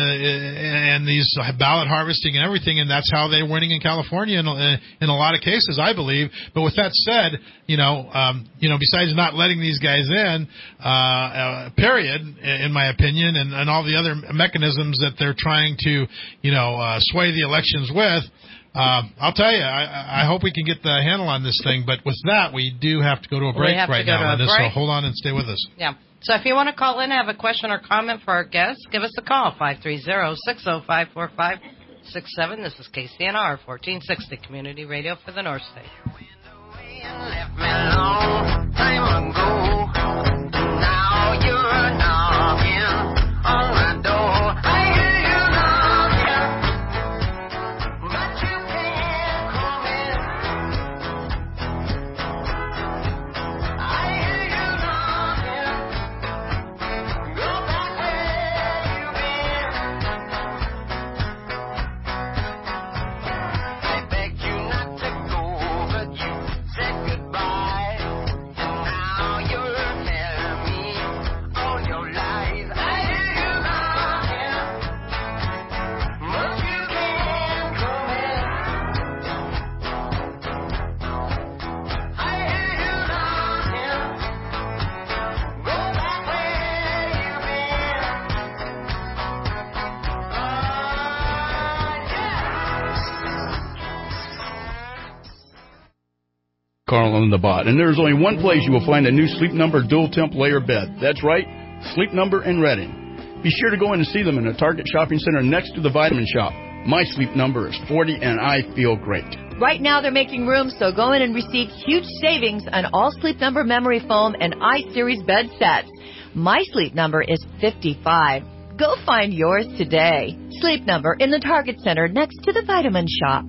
and these ballot harvesting and everything, and that's how they're winning in California in, in a lot of cases, I believe. But with that said, you know, um, you know, besides not letting these guys in, uh, uh period, in my opinion, and, and all the other mechanisms that they're trying to, you know, uh, sway the elections with, uh, I'll tell you, I, I hope we can get the handle on this thing. But with that, we do have to go to a break right now, Linda, so hold on and stay with us. Yeah. So if you want to call in and have a question or comment for our guests, give us a call, five three zero, six zero five, four five six seven. This is K C N R, fourteen sixty, Community Radio for the North State. Carl on the bot, and there's only one place you will find a new Sleep Number dual temp layer bed. That's right, Sleep Number in Redding. Be sure to go in and see them in the Target Shopping Center next to the Vitamin Shop. My Sleep Number is forty, and I feel great. Right now they're making room, so go in and receive huge savings on all Sleep Number memory foam and I-Series bed sets. My Sleep Number is fifty-five. Go find yours today. Sleep Number in the Target Center next to the Vitamin Shop.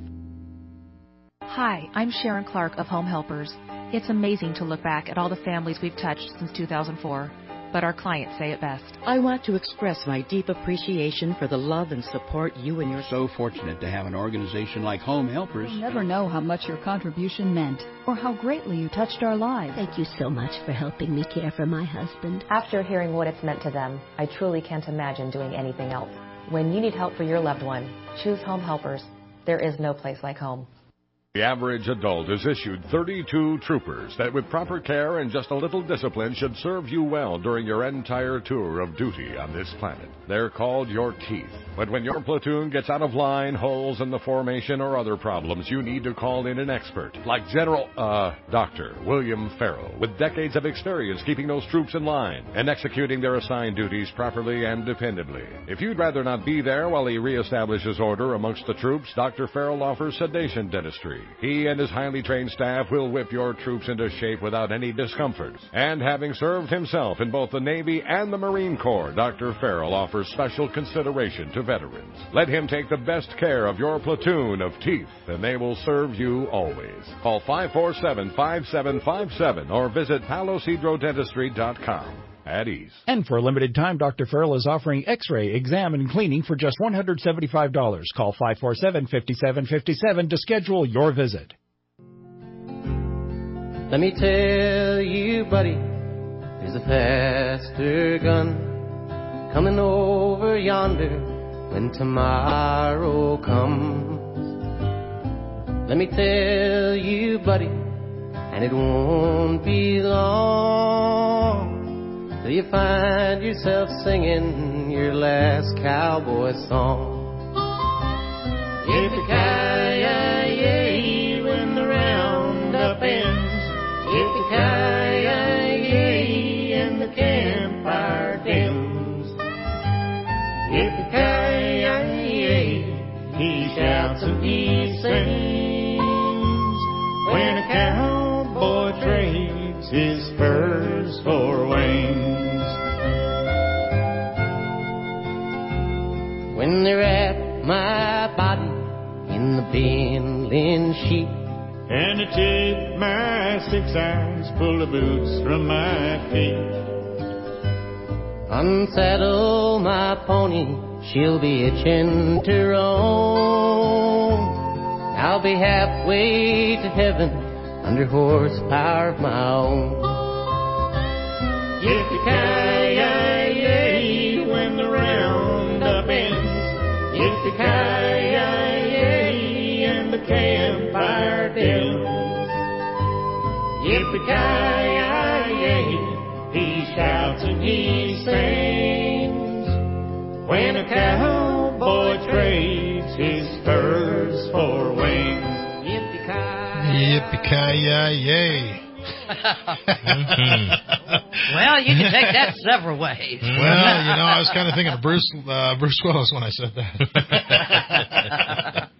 Hi, I'm Sharon Clark of Home Helpers. It's amazing to look back at all the families we've touched since two thousand four, but our clients say it best. I want to express my deep appreciation for the love and support you and your... So fortunate to have an organization like Home Helpers. You'll never know how much your contribution meant or how greatly you touched our lives. Thank you so much for helping me care for my husband. After hearing what it's meant to them, I truly can't imagine doing anything else. When you need help for your loved one, choose Home Helpers. There is no place like home. The average adult is issued thirty-two troopers that with proper care and just a little discipline should serve you well during your entire tour of duty on this planet. They're called your teeth. But when your platoon gets out of line, holes in the formation, or other problems, you need to call in an expert like General, uh, Doctor William Farrell, with decades of experience keeping those troops in line and executing their assigned duties properly and dependably. If you'd rather not be there while he reestablishes order amongst the troops, Doctor Farrell offers sedation dentistry. He and his highly trained staff will whip your troops into shape without any discomfort. And having served himself in both the Navy and the Marine Corps, Doctor Farrell offers special consideration to veterans. Let him take the best care of your platoon of teeth, and they will serve you always. Call five four seven, five seven five seven or visit palos hydro dentistry dot com. At ease. And for a limited time, Doctor Farrell is offering X-ray, exam, and cleaning for just one hundred seventy-five dollars. Call five four seven, five seven five seven to schedule your visit. Let me tell you, buddy, there's a faster gun coming over yonder when tomorrow comes. Let me tell you, buddy, and it won't be long till you find yourself singing your last cowboy song. Yippee-ki-yay, when the roundup ends. Yippee-ki-yay, and the campfire dims. Yippee-ki-yay, he shouts and he sings when a cowboy trades his spurs for wings. When they wrap my body in the bindling sheet and they take my six irons, pull the boots from my feet, unsaddle my pony, she'll be itching to roam. I'll be halfway to heaven under horsepower of my own. Yippee-ki-yay, when the roundup ends. Yippee-ki-yay, and the campfire dims. Yippee-ki-yay, he shouts and he sings when a cowboy trades his spurs for wings. Yippee-ki-yay. Well, you can take that several ways. Well, you know, I was kind of thinking of Bruce uh, Bruce Willis when I said that.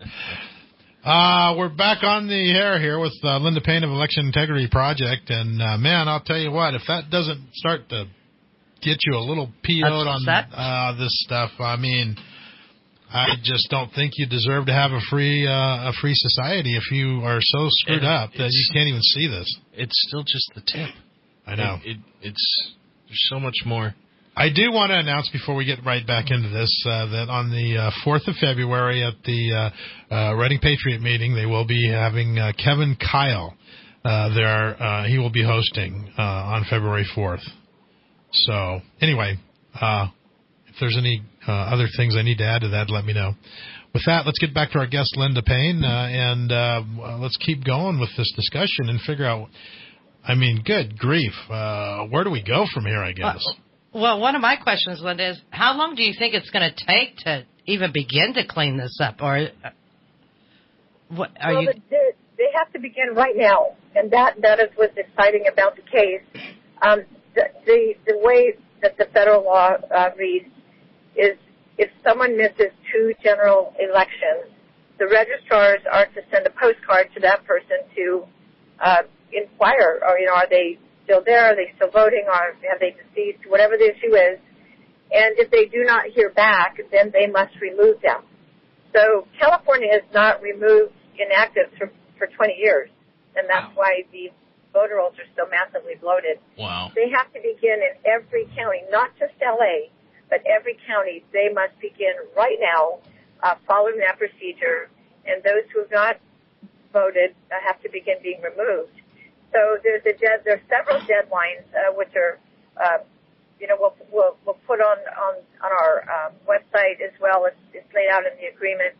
uh, we're back on the air here with uh, Linda Payne of Election Integrity Project, and uh, man, I'll tell you what, if that doesn't start to get you a little P O'd on uh, this stuff, I mean, I just don't think you deserve to have a free uh, a free society if you are so screwed it, up that you can't even see this. It's still just the tip. I know. It, it, it's there's so much more. I do want to announce before we get right back into this uh, that on the uh, fourth of February at the uh, uh, Reading Patriot meeting, they will be having uh, Kevin Kyle uh, there. Uh, he will be hosting uh, on February fourth. So anyway, uh, if there's any uh, other things I need to add to that, let me know. With that, let's get back to our guest, Linda Payne, uh, and uh, let's keep going with this discussion and figure out, I mean, good grief, uh, where do we go from here, I guess? Well, well, one of my questions, Linda, is how long do you think it's going to take to even begin to clean this up? Or uh, what are well, you? The, they have to begin right now, and that, that is what's exciting about the case. Um, the, the, the way that the federal law uh, reads is if someone misses two general elections, the registrars are to send a postcard to that person to uh, inquire, or, you know, are they still there? Are they still voting? Or have they deceased? Whatever the issue is. And if they do not hear back, then they must remove them. So California has not removed inactives for, for twenty years, and that's wow. why the voter rolls are so massively bloated. Wow. They have to begin in every county, not just L A, but every county. They must begin right now uh, following that procedure, and those who have not voted uh, have to begin being removed. So there's a dead, there's several deadlines uh, which are, uh, you know, we'll, we'll we'll put on on on our um, website as well. It's, it's laid out in the agreement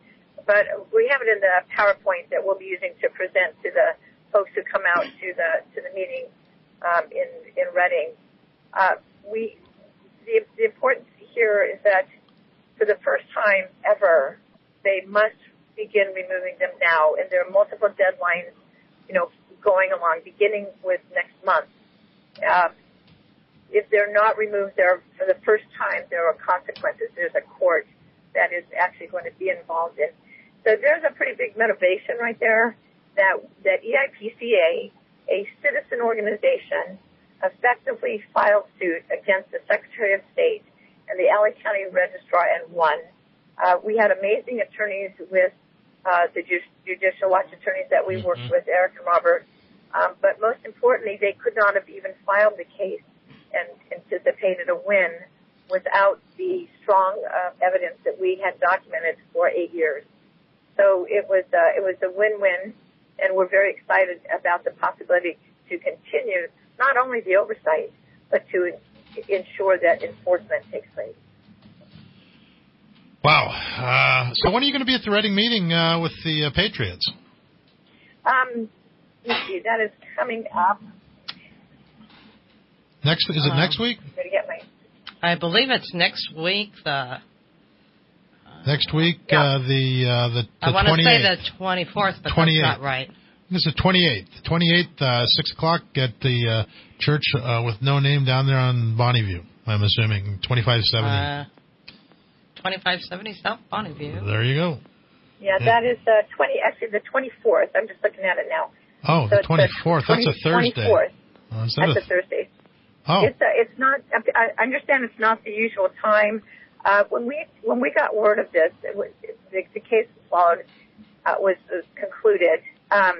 but we have it in the PowerPoint that we'll be using to present to the folks who come out to the to the meeting um, in in Reading. Uh, we the, the importance here is that for the first time ever, they must begin removing them now, and there are multiple deadlines, you know, going along, beginning with next month. Uh, if they're not removed there for the first time, there are consequences. There's a court that is actually going to be involved in. So there's a pretty big motivation right there that that E I P C A, a citizen organization, effectively filed suit against the Secretary of State and the L A County Registrar and won. Uh, we had amazing attorneys with uh, the Ju- Judicial Watch attorneys that we worked with, Eric and Robert. Um, but most importantly, they could not have even filed the case and anticipated a win without the strong uh, evidence that we had documented for eight years. So it was uh, it was a win-win, and we're very excited about the possibility to continue not only the oversight, but to ensure that enforcement takes place. Wow. Uh, so when are you going to be at the Reading meeting uh, with the uh, Patriots? Um, let's see, that is coming up. Next is it um, next week? I'm going to get my. I believe it's next week. The uh, next week, yeah. uh, the uh, the, the I want to say twenty-eighth. the twenty-fourth, but twenty-eighth. that's not right. This is the twenty-eighth. twenty-eighth, uh, six o'clock at the uh, church uh, with no name down there on Bonneview, I'm assuming, twenty-five seventy. Uh, twenty-five seventy South Bonneview. There you go. Yeah, yeah. That is uh, twenty. Actually, the twenty-fourth. I'm just looking at it now. Oh, so the twenty-fourth. The That's a Thursday. twenty-fourth. Oh, is that That's a, a Thursday. Oh. It's, uh, it's not. I understand it's not the usual time. Uh, when we when we got word of this, it was, the, the case was followed uh, was, was concluded. Um,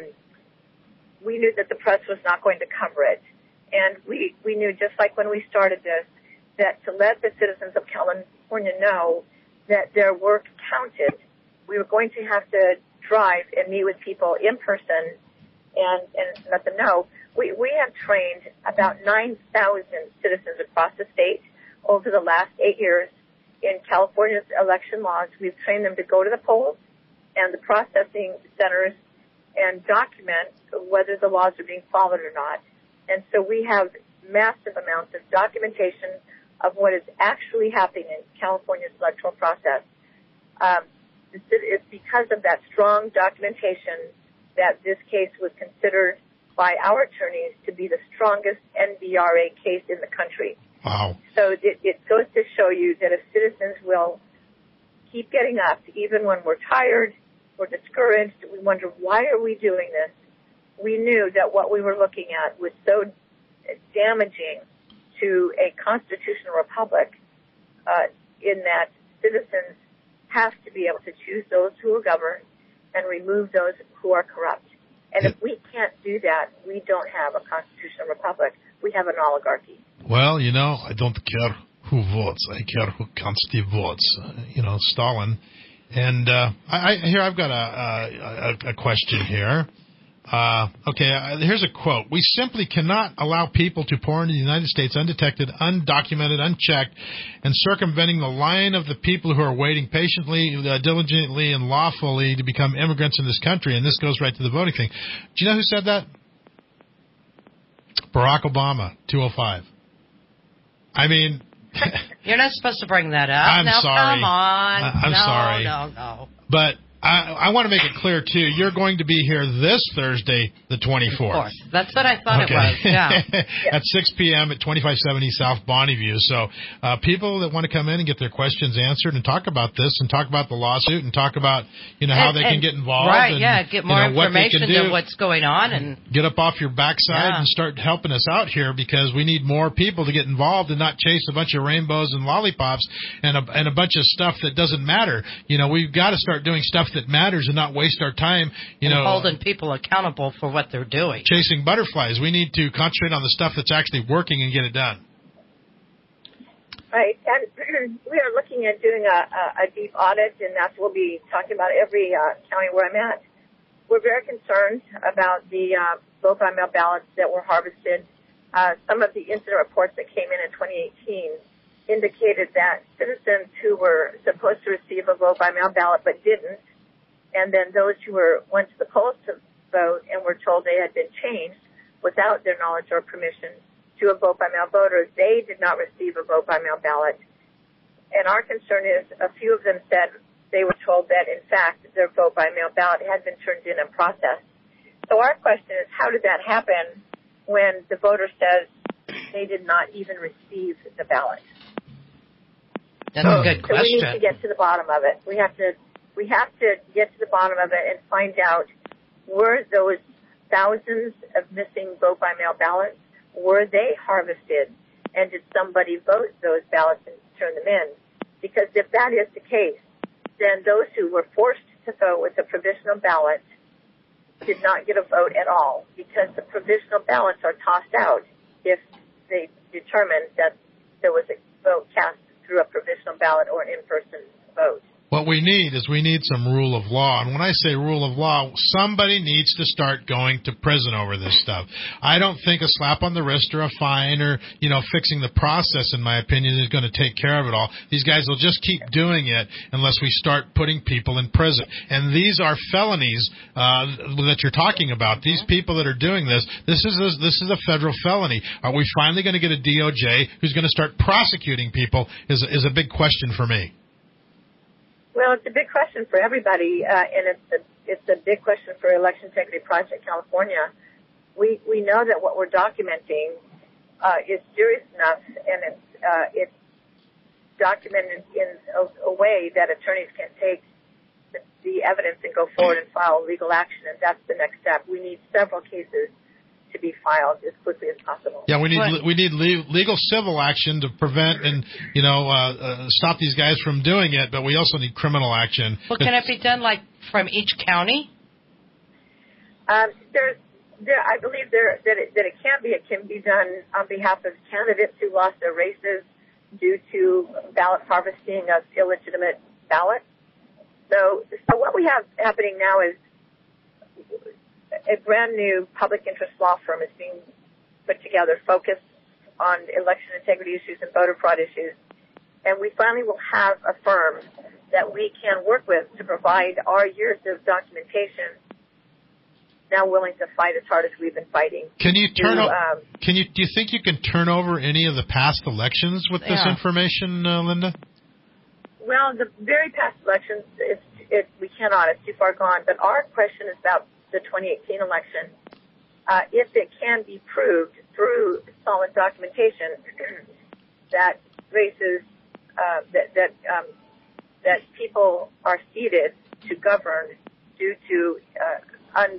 we knew that the press was not going to cover it, and we we knew, just like when we started this, that to let the citizens of California know that their work counted, we were going to have to drive and meet with people in person and and let them know. We, we have trained about nine thousand citizens across the state over the last eight years in California's election laws. We've trained them to go to the polls and the processing centers and document whether the laws are being followed or not. And so we have massive amounts of documentation of what is actually happening in California's electoral process. Um, it's because of that strong documentation that this case was considered by our attorneys to be the strongest N B R A case in the country. Wow. So it, it goes to show you that if citizens will keep getting up, even when we're tired, we're discouraged, we wonder, why are we doing this? We knew that what we were looking at was so damaging to a constitutional republic uh, in that citizens have to be able to choose those who are governed and remove those who are corrupt. And if we can't do that, we don't have a constitutional republic. We have an oligarchy. Well, you know, I don't care who votes. I care who constantly votes. Uh, you know, Stalin. And uh, I, I here I've got a, a, a question here. Uh, okay, uh, here's a quote. We simply cannot allow people to pour into the United States undetected, undocumented, unchecked, and circumventing the line of the people who are waiting patiently, uh, diligently, and lawfully to become immigrants in this country. And this goes right to the voting thing. Do you know who said that? Barack Obama, two oh five. I mean... You're not supposed to bring that up. I'm now, sorry. Come on. I, I'm no, sorry. No, no, But I, I want to make it clear, too, you're going to be here this Thursday, the twenty-fourth. Of course. That's what I thought okay. it was, yeah. At six p.m. at twenty-five seventy South Bonneview. So uh, people that want to come in and get their questions answered and talk about this and talk about the lawsuit and talk about, you know, how and, they and, can get involved. Right, and, yeah, get more you know, information what they can do. to what's going on. And get up off your backside yeah. and start helping us out here, because we need more people to get involved and not chase a bunch of rainbows and lollipops and a, and a bunch of stuff that doesn't matter. You know, we've got to start doing stuff that matters and not waste our time, you and know, holding people accountable for what they're doing. Chasing butterflies. We need to concentrate on the stuff that's actually working and get it done. Right, and we are looking at doing a, a, a deep audit, and that's what we'll be talking about every uh, county where I'm at. We're very concerned about the uh, vote-by-mail ballots that were harvested. Uh, some of the incident reports that came in in twenty eighteen indicated that citizens who were supposed to receive a vote-by-mail ballot but didn't and then those who were went to the polls to vote and were told they had been changed without their knowledge or permission to a vote-by-mail voter, they did not receive a vote-by-mail ballot. And our concern is a few of them said they were told that, in fact, their vote-by-mail ballot had been turned in and processed. So our question is, how did that happen when the voter says they did not even receive the ballot? That's a good question. So we need to get to the bottom of it. We have to we have to get to the bottom of it and find out, were those thousands of missing vote-by-mail ballots, were they harvested, and did somebody vote those ballots and turn them in? Because if that is the case, then those who were forced to vote with a provisional ballot did not get a vote at all, because the provisional ballots are tossed out if they determined that there was a vote cast through a provisional ballot or an in-person vote. What we need is we need some rule of law. And when I say rule of law, somebody needs to start going to prison over this stuff. I don't think a slap on the wrist or a fine or, you know, fixing the process, in my opinion, is going to take care of it all. These guys will just keep doing it unless we start putting people in prison. And these are felonies uh, that you're talking about. These people that are doing this, this is a, this is a federal felony. Are we finally going to get a D O J who's going to start prosecuting people is, is a big question for me. Well, it's a big question for everybody, uh, and it's a, it's a big question for Election Integrity Project California. We we know that what we're documenting uh, is serious enough, and it's uh, it's documented in a, a way that attorneys can take the, the evidence and go forward and file legal action, and that's the next step. We need several cases to be filed as quickly as possible. Yeah, we need what? we need legal civil action to prevent and you know uh, uh, stop these guys from doing it, but we also need criminal action. Well, can it be done like from each county? Um, there's, there, I believe there that it, that it can be. It can be done on behalf of candidates who lost their races due to ballot harvesting of illegitimate ballots. So, so what we have happening now is a brand new public interest law firm is being put together, focused on election integrity issues and voter fraud issues. And we finally will have a firm that we can work with to provide our years of documentation, now willing to fight as hard as we've been fighting. Can you turn? To, o- um, can you? Do you think you can turn over any of the past elections with this Yeah. information, uh, Linda? Well, the very past elections, it's, it, we cannot. It's too far gone. But our question is about the twenty eighteen election. Uh, if it can be proved through solid documentation that races, uh, that that um, that people are seated to govern due to uh, un.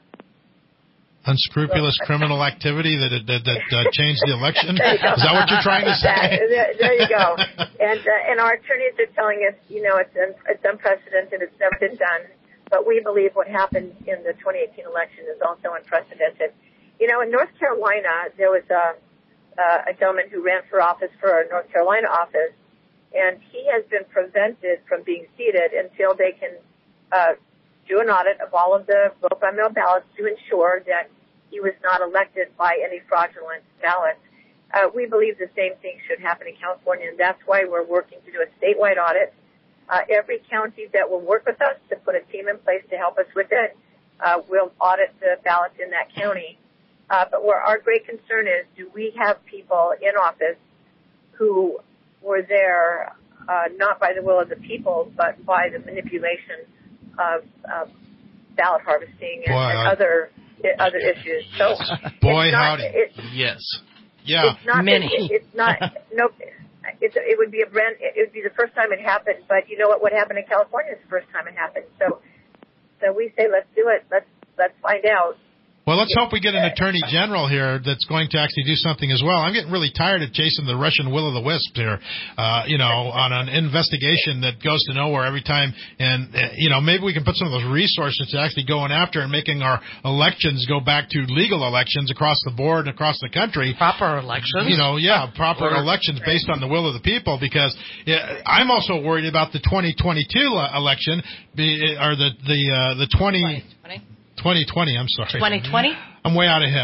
Unscrupulous criminal activity that that, that uh, changed the election? Is that what you're trying to say? That, there, there you go. And uh, and our attorneys are telling us, you know, it's un, it's unprecedented. It's never been done. But we believe what happened in the twenty eighteen election is also unprecedented. You know, in North Carolina, there was a uh, a gentleman who ran for office for our North Carolina office, and he has been prevented from being seated until they can uh, do an audit of all of the vote-by-mail ballots to ensure that he was not elected by any fraudulent ballots. Uh, we believe the same thing should happen in California, and that's why we're working to do a statewide audit. Uh, every county that will work with us to put a team in place to help us with it, uh, will audit the ballots in that county. Uh, but where our great concern is, do we have people in office who were there, uh, not by the will of the people, but by the manipulation of, of ballot harvesting and, Boy, and I... other other issues. So, boy, it's not, howdy, it, yes, yeah, it's not, many. It, it's not. Nope. It's, it would be a brand. It would be the first time it happened. But you know what? What happened in California is the first time it happened. So, so we say let's do it. Let's let's find out. Well, let's hope we get an attorney general here that's going to actually do something as well. I'm getting really tired of chasing the Russian will-o'-the-wisp here, uh, you know, on an investigation that goes to nowhere every time. And, uh, you know, maybe we can put some of those resources to actually going after and making our elections go back to legal elections across the board and across the country. Proper elections. You know, yeah, proper Or, elections based on the will of the people, because yeah, I'm also worried about the twenty twenty-two election, be, or the, the, uh, the twenty... twenty twenty, I'm sorry. twenty twenty? I'm way out ahead.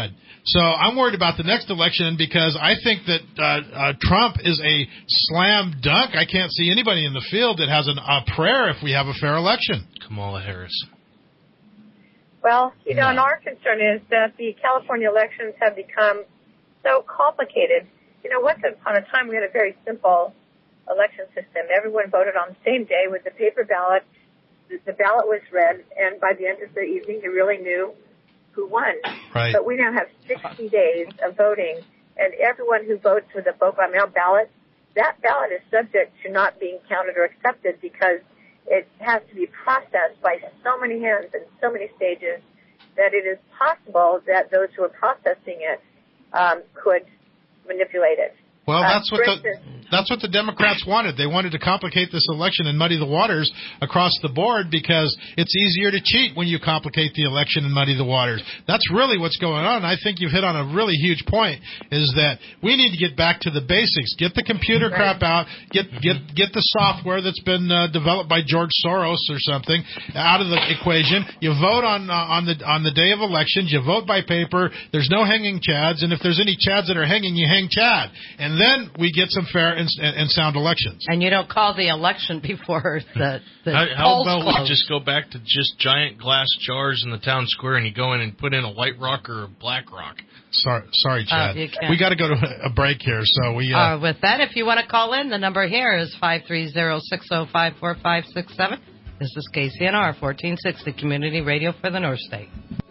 So I'm worried about the next election because I think that uh, uh, Trump is a slam dunk. I can't see anybody in the field that has an, a prayer if we have a fair election. Kamala Harris. Well, you know, and our concern is that the California elections have become so complicated. You know, once upon a time we had a very simple election system. Everyone voted on the same day with the paper ballot. The ballot was read, and by the end of the evening, you really knew who won. Right. But we now have sixty days of voting, and everyone who votes with a vote-by-mail ballot, that ballot is subject to not being counted or accepted because it has to be processed by so many hands and so many stages that it is possible that those who are processing it um, could manipulate it. Well, uh, that's what the that's what the Democrats wanted. They wanted to complicate this election and muddy the waters across the board because it's easier to cheat when you complicate the election and muddy the waters. That's really what's going on. I think you've hit on a really huge point, is that we need to get back to the basics. Get the computer crap out. Get get get the software that's been uh, developed by George Soros or something out of the equation. You vote on uh, on the on the day of elections. You vote by paper. There's no hanging chads, and if there's any chads that are hanging, you hang chad. And then we get some fair and, and sound elections. And you don't call the election before the, the How, how polls about close. we just go back to just giant glass jars in the town square and you go in and put in a white rock or a black rock? Sorry, sorry, Chad. Uh, we got to go to a break here. So we. Uh, uh, with that, if you want to call in, the number here is five three zero, six zero five, four five six seven. This is K C N R fourteen sixty, Community Radio for the North State.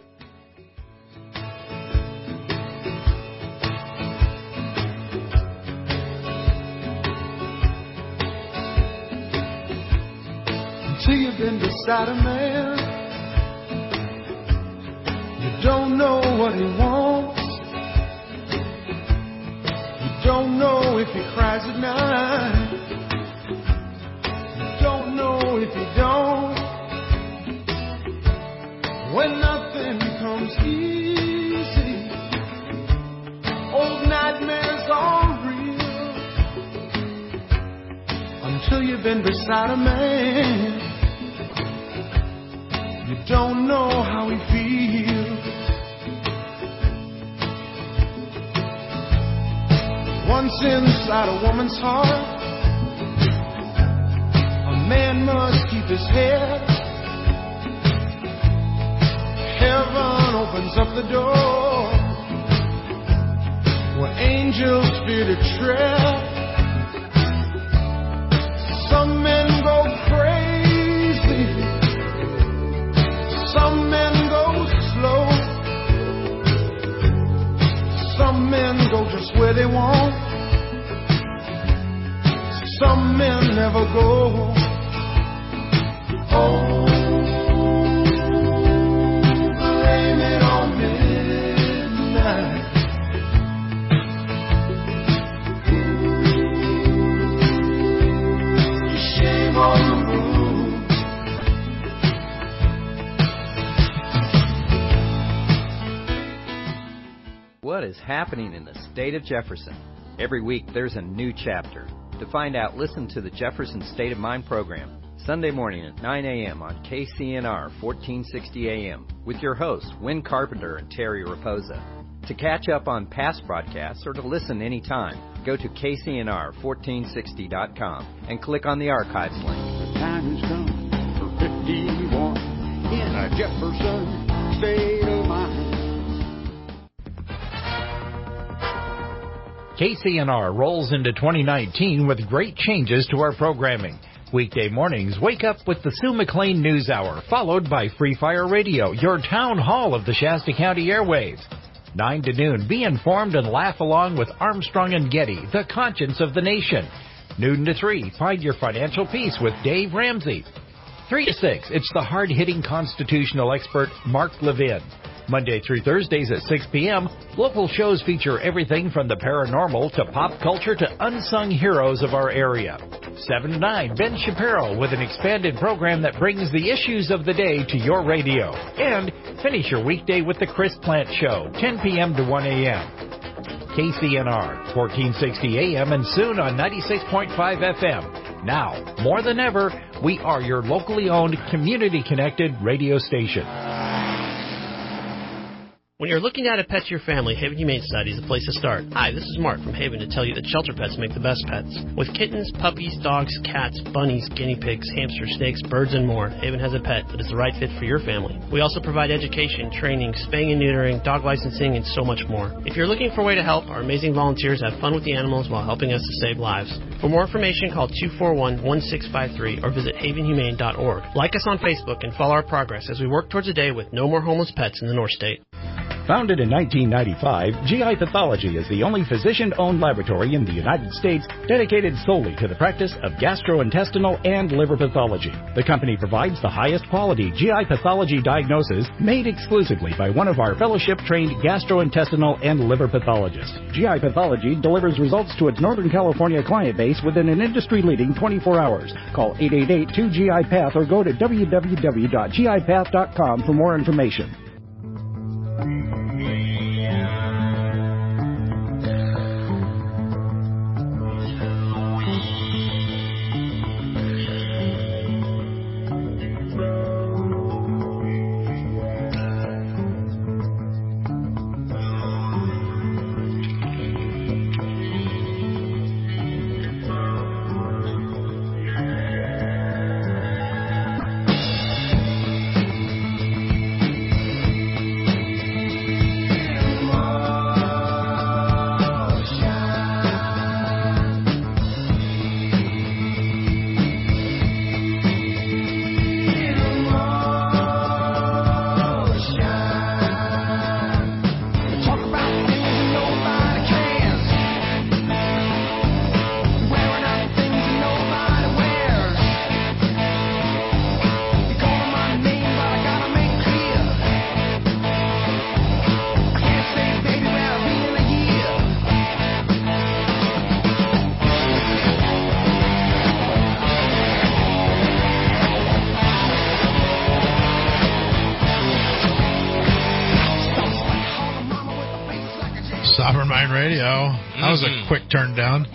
Until you've been beside a man, you don't know what he wants. You don't know if he cries at night. You don't know if he don't. When nothing comes easy, old nightmares are real. Until you've been beside a man, you don't know how he feels. Once inside a woman's heart, a man must keep his head. Heaven opens up the door where angels fear to tread. Some men go crazy, some men go slow, some men go just where they want, some men never go. Oh, blame it on midnight. Shame on the moon. What is happening in the state of Jefferson? Every week there's a new chapter. To find out, listen to the Jefferson State of Mind program, Sunday morning at nine a.m. on K C N R fourteen sixty A M with your hosts, Win Carpenter and Terry Raposa. To catch up on past broadcasts or to listen anytime, go to K C N R fourteen sixty dot com and click on the archives link. The time has come for fifty-one in a Jefferson State of Mind. K C N R rolls into twenty nineteen with great changes to our programming. Weekday mornings, wake up with the Sue McLean News Hour, followed by Free Fire Radio, your town hall of the Shasta County airwaves. nine to noon, be informed and laugh along with Armstrong and Getty, the conscience of the nation. Noon to three, find your financial peace with Dave Ramsey. three to six, it's the hard-hitting constitutional expert Mark Levin. Monday through Thursdays at six p.m., local shows feature everything from the paranormal to pop culture to unsung heroes of our area. seven to nine, Ben Shapiro with an expanded program that brings the issues of the day to your radio. And finish your weekday with the Chris Plant Show, ten p.m. to one a.m. K C N R, fourteen sixty A M and soon on ninety-six point five F M. Now, more than ever, we are your locally owned, community-connected radio station. When you're looking at a pet to your family, Haven Humane Society is the place to start. Hi, this is Mark from Haven to tell you that shelter pets make the best pets. With kittens, puppies, dogs, cats, bunnies, guinea pigs, hamsters, snakes, birds, and more, Haven has a pet that is the right fit for your family. We also provide education, training, spaying and neutering, dog licensing, and so much more. If you're looking for a way to help, our amazing volunteers have fun with the animals while helping us to save lives. For more information, call two four one, one six five three or visit haven humane dot org. Like us on Facebook and follow our progress as we work towards a day with no more homeless pets in the North State. Founded in nineteen ninety-five, G I Pathology is the only physician-owned laboratory in the United States dedicated solely to the practice of gastrointestinal and liver pathology. The company provides the highest quality G I pathology diagnosis made exclusively by one of our fellowship-trained gastrointestinal and liver pathologists. G I Pathology delivers results to its Northern California client base within an industry-leading twenty-four hours. Call eight eight eight, two G I Path or go to w w w dot g i path dot com for more information. Sovereign Mind Radio. That was a quick turn down.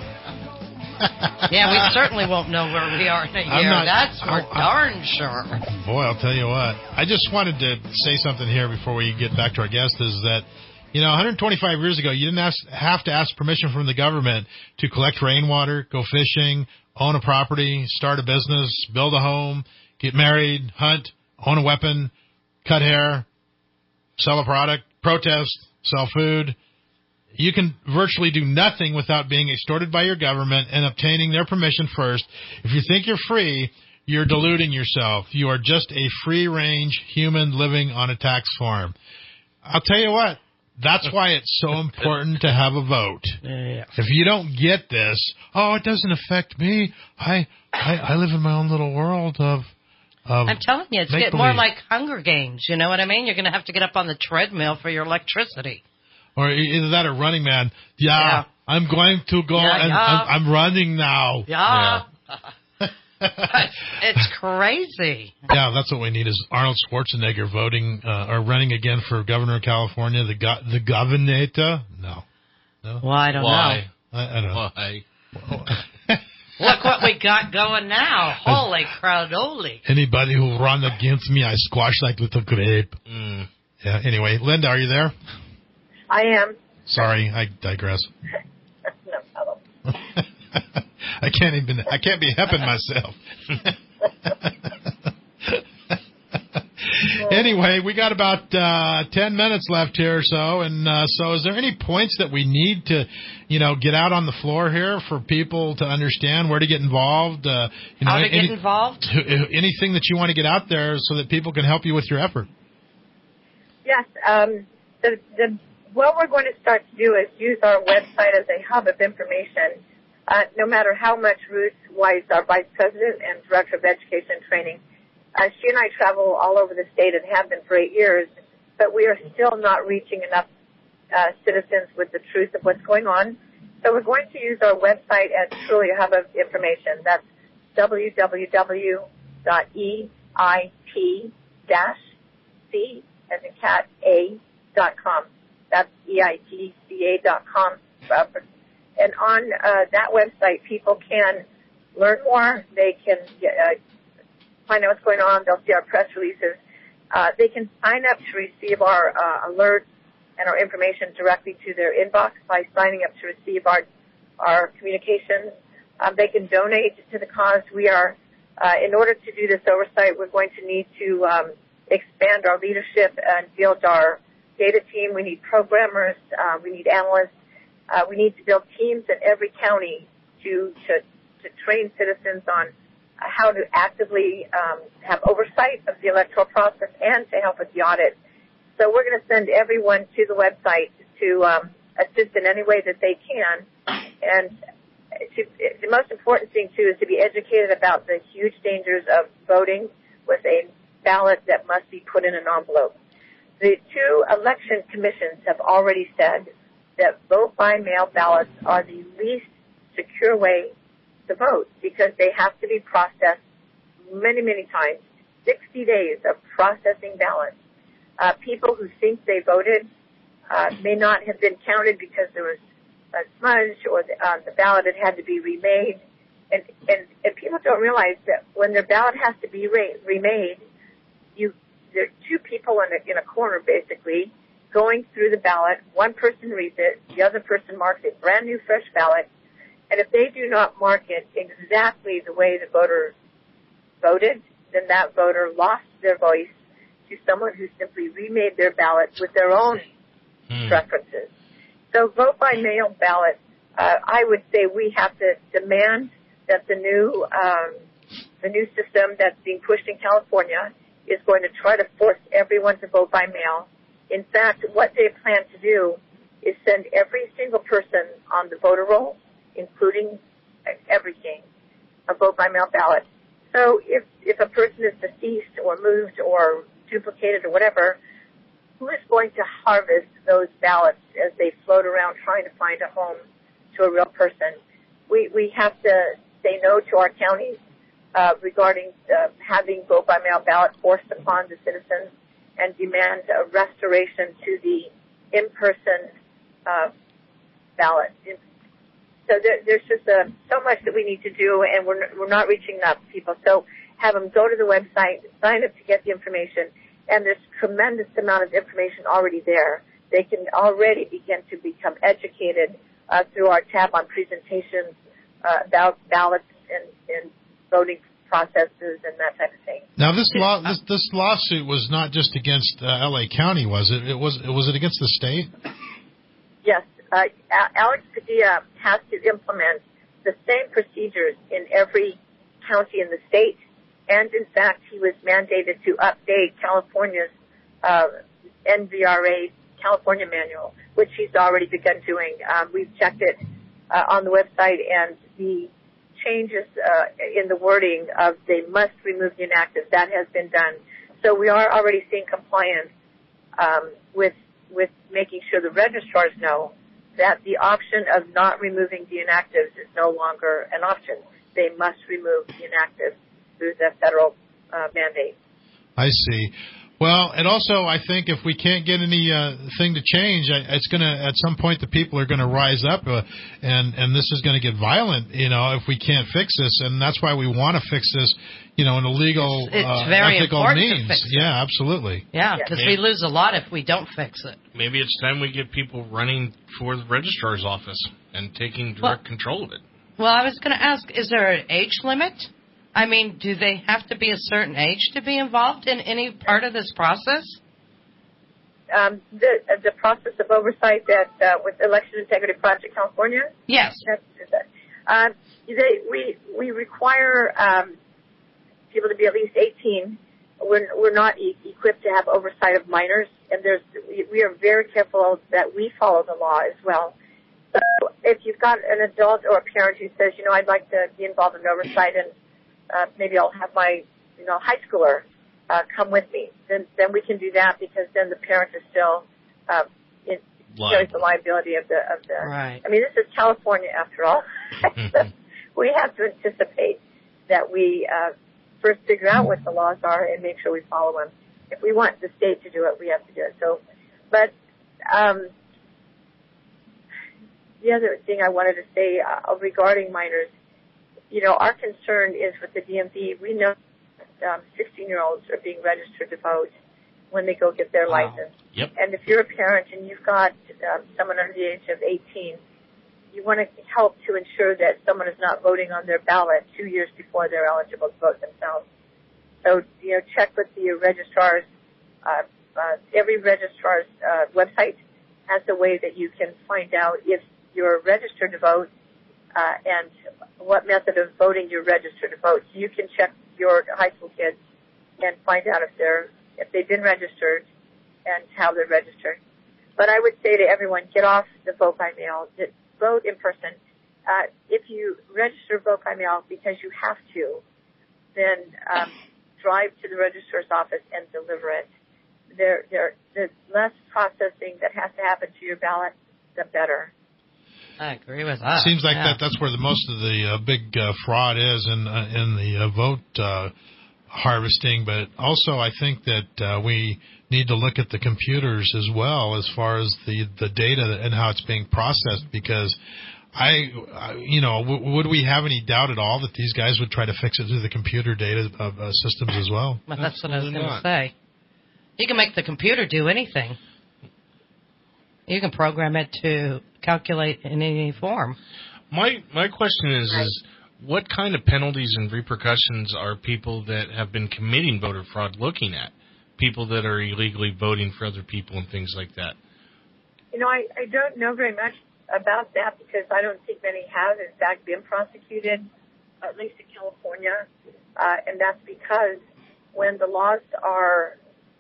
Yeah, we certainly won't know where we are in a year. Not, That's for I, darn sure. Boy, I'll tell you what. I just wanted to say something here before we get back to our guest is that, you know, one hundred twenty-five years ago, you didn't ask, have to ask permission from the government to collect rainwater, go fishing, own a property, start a business, build a home, get married, hunt, own a weapon, cut hair, sell a product, protest, sell food. You can virtually do nothing without being extorted by your government and obtaining their permission first. If you think you're free, you're deluding yourself. You are just a free-range human living on a tax farm. I'll tell you what, that's why it's so important to have a vote. Yeah. If you don't get this, oh, it doesn't affect me. I I, I live in my own little world of of I'm telling you, it's get more like Hunger Games. You know what I mean? You're going to have to get up on the treadmill for your electricity. Or either that or Running Man. Yeah, yeah. I'm going to go yeah, and yeah. I'm, I'm running now. Yeah. yeah. It's crazy. Yeah, that's what we need is Arnold Schwarzenegger voting uh, or running again for governor of California. The go- the governator? No. no. Well, I don't Why? know. I, I don't know. Why? Look what we got going now. Holy crowdoli. Anybody who run against me, I squash like little grape. Mm. Yeah, anyway, Linda, are you there? I am. Sorry, I digress. No problem. I can't even, I can't be helping myself. Anyway, we got about uh, ten minutes left here or so, and uh, so is there any points that we need to, you know, get out on the floor here for people to understand where to get involved? Uh, you know, How to any, get involved? Anything that you want to get out there so that people can help you with your effort? Yes. Um, the, the, what we're going to start to do is use our website as a hub of information. Uh, no matter how much Ruth Weiss, our Vice President and Director of Education and Training, uh, she and I travel all over the state and have been for eight years, but we are still not reaching enough uh, citizens with the truth of what's going on. So we're going to use our website as truly a hub of information. That's w w w dot e i t dash c as in cat a dot com. That's E I T C A dot com. And on uh, that website, people can learn more. They can get, uh, find out what's going on. They'll see our press releases. Uh, they can sign up to receive our uh, alerts and our information directly to their inbox by signing up to receive our our communications. Um, they can donate to the cause. We are, uh, in order to do this oversight, we're going to need to um, expand our leadership and build our data team. We need programmers. Uh, we need analysts. Uh, we need to build teams in every county to to, to train citizens on how to actively um, have oversight of the electoral process and to help with the audit. So we're going to send everyone to the website to um, assist in any way that they can. And to, the most important thing, too, is to be educated about the huge dangers of voting with a ballot that must be put in an envelope. The two election commissions have already said that vote-by-mail ballots are the least secure way to vote because they have to be processed many, many times, sixty days of processing ballots. Uh, people who think they voted uh, may not have been counted because there was a smudge or the, uh, the ballot had had to be remade. And, and, and people don't realize that when their ballot has to be re- remade, you there are two people in a, in a corner, basically, going through the ballot. One person reads it. The other person marks a brand new, fresh ballot. And if they do not mark it exactly the way the voter voted, then that voter lost their voice to someone who simply remade their ballot with their own hmm. preferences. So vote-by-mail ballot, uh, I would say we have to demand that the new um, the new system that's being pushed in California is going to try to force everyone to vote by mail. In fact, what they plan to do is send every single person on the voter roll, including everything, a vote-by-mail ballot. So if if a person is deceased or moved or duplicated or whatever, who is going to harvest those ballots as they float around trying to find a home to a real person? We we have to say no to our counties uh, regarding uh, having vote-by-mail ballot forced upon the citizens and demand a restoration to the in-person uh, ballot. So there, there's just uh, so much that we need to do, and we're we're not reaching enough people. So have them go to the website, sign up to get the information, and there's tremendous amount of information already there. They can already begin to become educated uh, through our tab on presentations uh, about ballots and, and voting processes and that type of thing. Now, this law, this, this lawsuit was not just against uh, L A County, was it? It was. Was it against the state? Yes. Uh, Alex Padilla has to implement the same procedures in every county in the state, and in fact, he was mandated to update California's uh, N V R A California manual, which he's already begun doing. Um, we've checked it uh, on the website, and the changes uh, in the wording of they must remove the inactive, that has been done. So we are already seeing compliance um, with with making sure the registrars know that the option of not removing the inactives is no longer an option. They must remove the inactives through the federal uh, mandate. I see. Well, and also I think if we can't get any uh, thing to change, it's going to at some point the people are going to rise up, uh, and and this is going to get violent. You know, if we can't fix this, and that's why we want to fix this. You know, in a legal, it's, it's uh, very ethical important means. To fix it. Yeah, absolutely. Yeah, because we lose a lot if we don't fix it. Maybe it's time we get people running for the registrar's office and taking direct well, control of it. Well, I was going to ask, is there an age limit? I mean, do they have to be a certain age to be involved in any part of this process? Um, the the process of oversight that uh, with Election Integrity Project California. Yes. That's, uh, they, we we require um, people to be at least eighteen. We're we're not e- equipped to have oversight of minors, and there's we are very careful that we follow the law as well. So if you've got an adult or a parent who says, you know, I'd like to be involved in oversight and Uh, maybe I'll have my, you know, high schooler uh, come with me. Then, then we can do that because then the parent is still uh, in, carries the liability of the of the. Right. I mean, this is California after all. We have to anticipate that we uh, first figure out what the laws are and make sure we follow them. If we want the state to do it, we have to do it. So, but um, the other thing I wanted to say uh, regarding minors. You know, our concern is with the D M V. We know um, sixteen-year-olds are being registered to vote when they go get their wow. license. Yep. And if you're a parent and you've got um, someone under the age of eighteen, you want to help to ensure that someone is not voting on their ballot two years before they're eligible to vote themselves. So, you know, check with the registrar's, uh, uh, every registrar's uh, website has a way that you can find out if you're registered to vote uh, and what method of voting you're registered to vote. So you can check your high school kids and find out if they're if they've been registered and how they're registered. But I would say to everyone, get off the vote by mail. Vote in person. Uh, if you register vote by mail because you have to, then um, drive to the registrar's office and deliver it. There, there, the less processing that has to happen to your ballot, the better. I agree with that. Seems like yeah. that that's where the most of the uh, big uh, fraud is in uh, in the uh, vote uh, harvesting. But also, I think that uh, we need to look at the computers as well as far as the, the data and how it's being processed. Because I, I you know, w- would we have any doubt at all that these guys would try to fix it through the computer data of uh, systems as well? Well, that's what I was going to not. say. You can make the computer do anything. You can program it to calculate in any form. My my question is, Right. is what kind of penalties and repercussions are people that have been committing voter fraud looking at? People that are illegally voting for other people and things like that. You know, I, I don't know very much about that because I don't think many have, in fact, been prosecuted, at least in California. Uh, and that's because when the laws are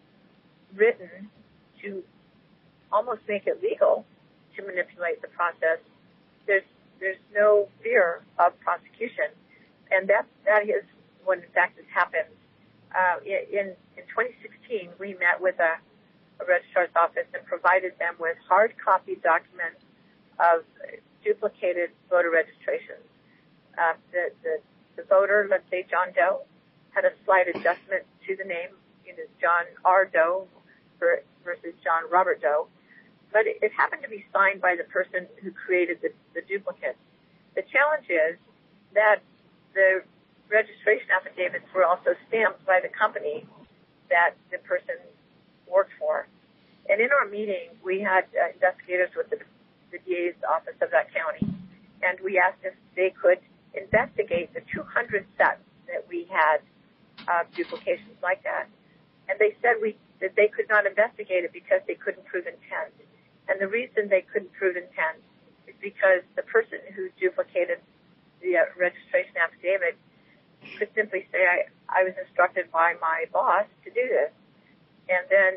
written to almost make it legal to manipulate the process, there's there's no fear of prosecution. And that that is what, in fact, has happened. Uh, in, in twenty sixteen, we met with a, a registrar's office and provided them with hard copy documents of duplicated voter registrations. Uh, the, the, the voter, let's say John Doe, had a slight adjustment to the name. It is John R. Doe versus John Robert Doe. But it, it happened to be signed by the person who created the, the duplicate. The challenge is that the registration affidavits were also stamped by the company that the person worked for. And in our meeting, we had uh, investigators with the, the D A's office of that county, and we asked if they could investigate the two hundred sets that we had of duplications like that. And they said we that they could not investigate it because they couldn't prove intent. And the reason they couldn't prove intent is because the person who duplicated the uh, registration affidavit could simply say, I, I was instructed by my boss to do this. And then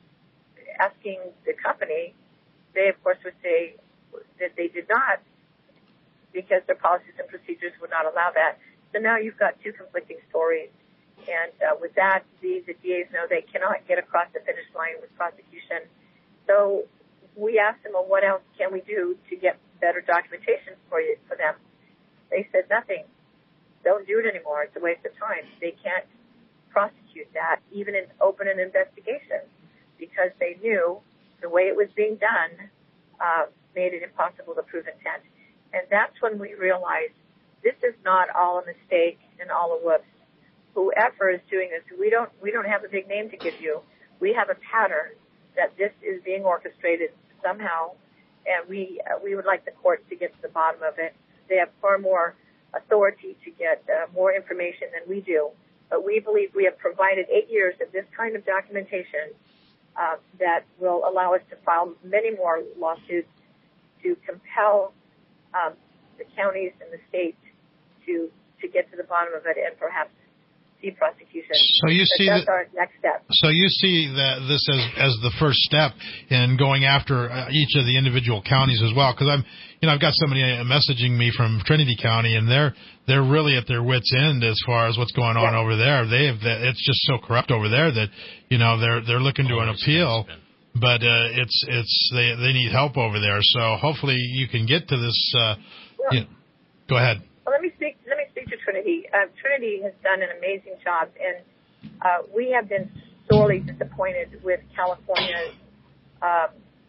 asking the company, they, of course, would say that they did not because their policies and procedures would not allow that. So now you've got two conflicting stories. And uh, with that, the, the D As know they cannot get across the finish line with prosecution. So we asked them, well, what else can we do to get better documentation for you, for them? They said nothing. Don't do it anymore. It's a waste of time. They can't prosecute that, even in open an investigation, because they knew the way it was being done uh, made it impossible to prove intent. And that's when we realized this is not all a mistake and all a whoops. Whoever is doing this, we don't we don't have a big name to give you. We have a pattern that this is being orchestrated somehow, and we uh, we would like the courts to get to the bottom of it. They have far more authority to get uh, more information than we do. But we believe we have provided eight years of this kind of documentation uh, that will allow us to file many more lawsuits to compel um, the counties and the state to to get to the bottom of it and perhaps see prosecution. So you but see that's that, our next step. So you see that this as as the first step in going after uh, each of the individual counties as well, because I'm, you know, I've got somebody messaging me from Trinity County, and they're they're really at their wits' end as far as what's going on yeah. over there. They have that, it's just so corrupt over there that, you know, they're they're looking to an appeal, but uh, it's it's they they need help over there. So hopefully you can get to this. Uh, well, you know, go ahead. Well, let me speak. Let me speak to Trinity. Uh, Trinity has done an amazing job, and uh, we have been sorely disappointed with California's um,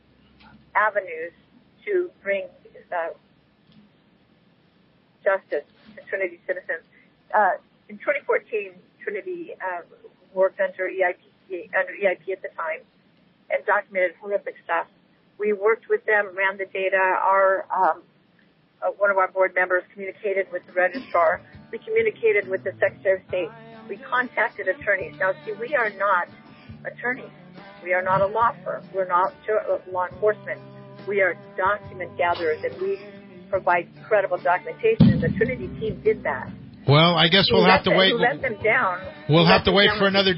avenues to bring uh, justice to Trinity citizens. Uh, in twenty fourteen, Trinity uh, worked under E I P under E I P at the time, and documented horrific stuff. We worked with them, ran the data. Our um, uh, one of our board members communicated with the registrar. We communicated with the Secretary of State. We contacted attorneys. Now, see, we are not attorneys. We are not a law firm. We're not law enforcement. We are document gatherers, and we provide credible documentation. And the Trinity team did that. Well, I guess we'll have to them, wait. Who let them down. We'll who have to wait down for another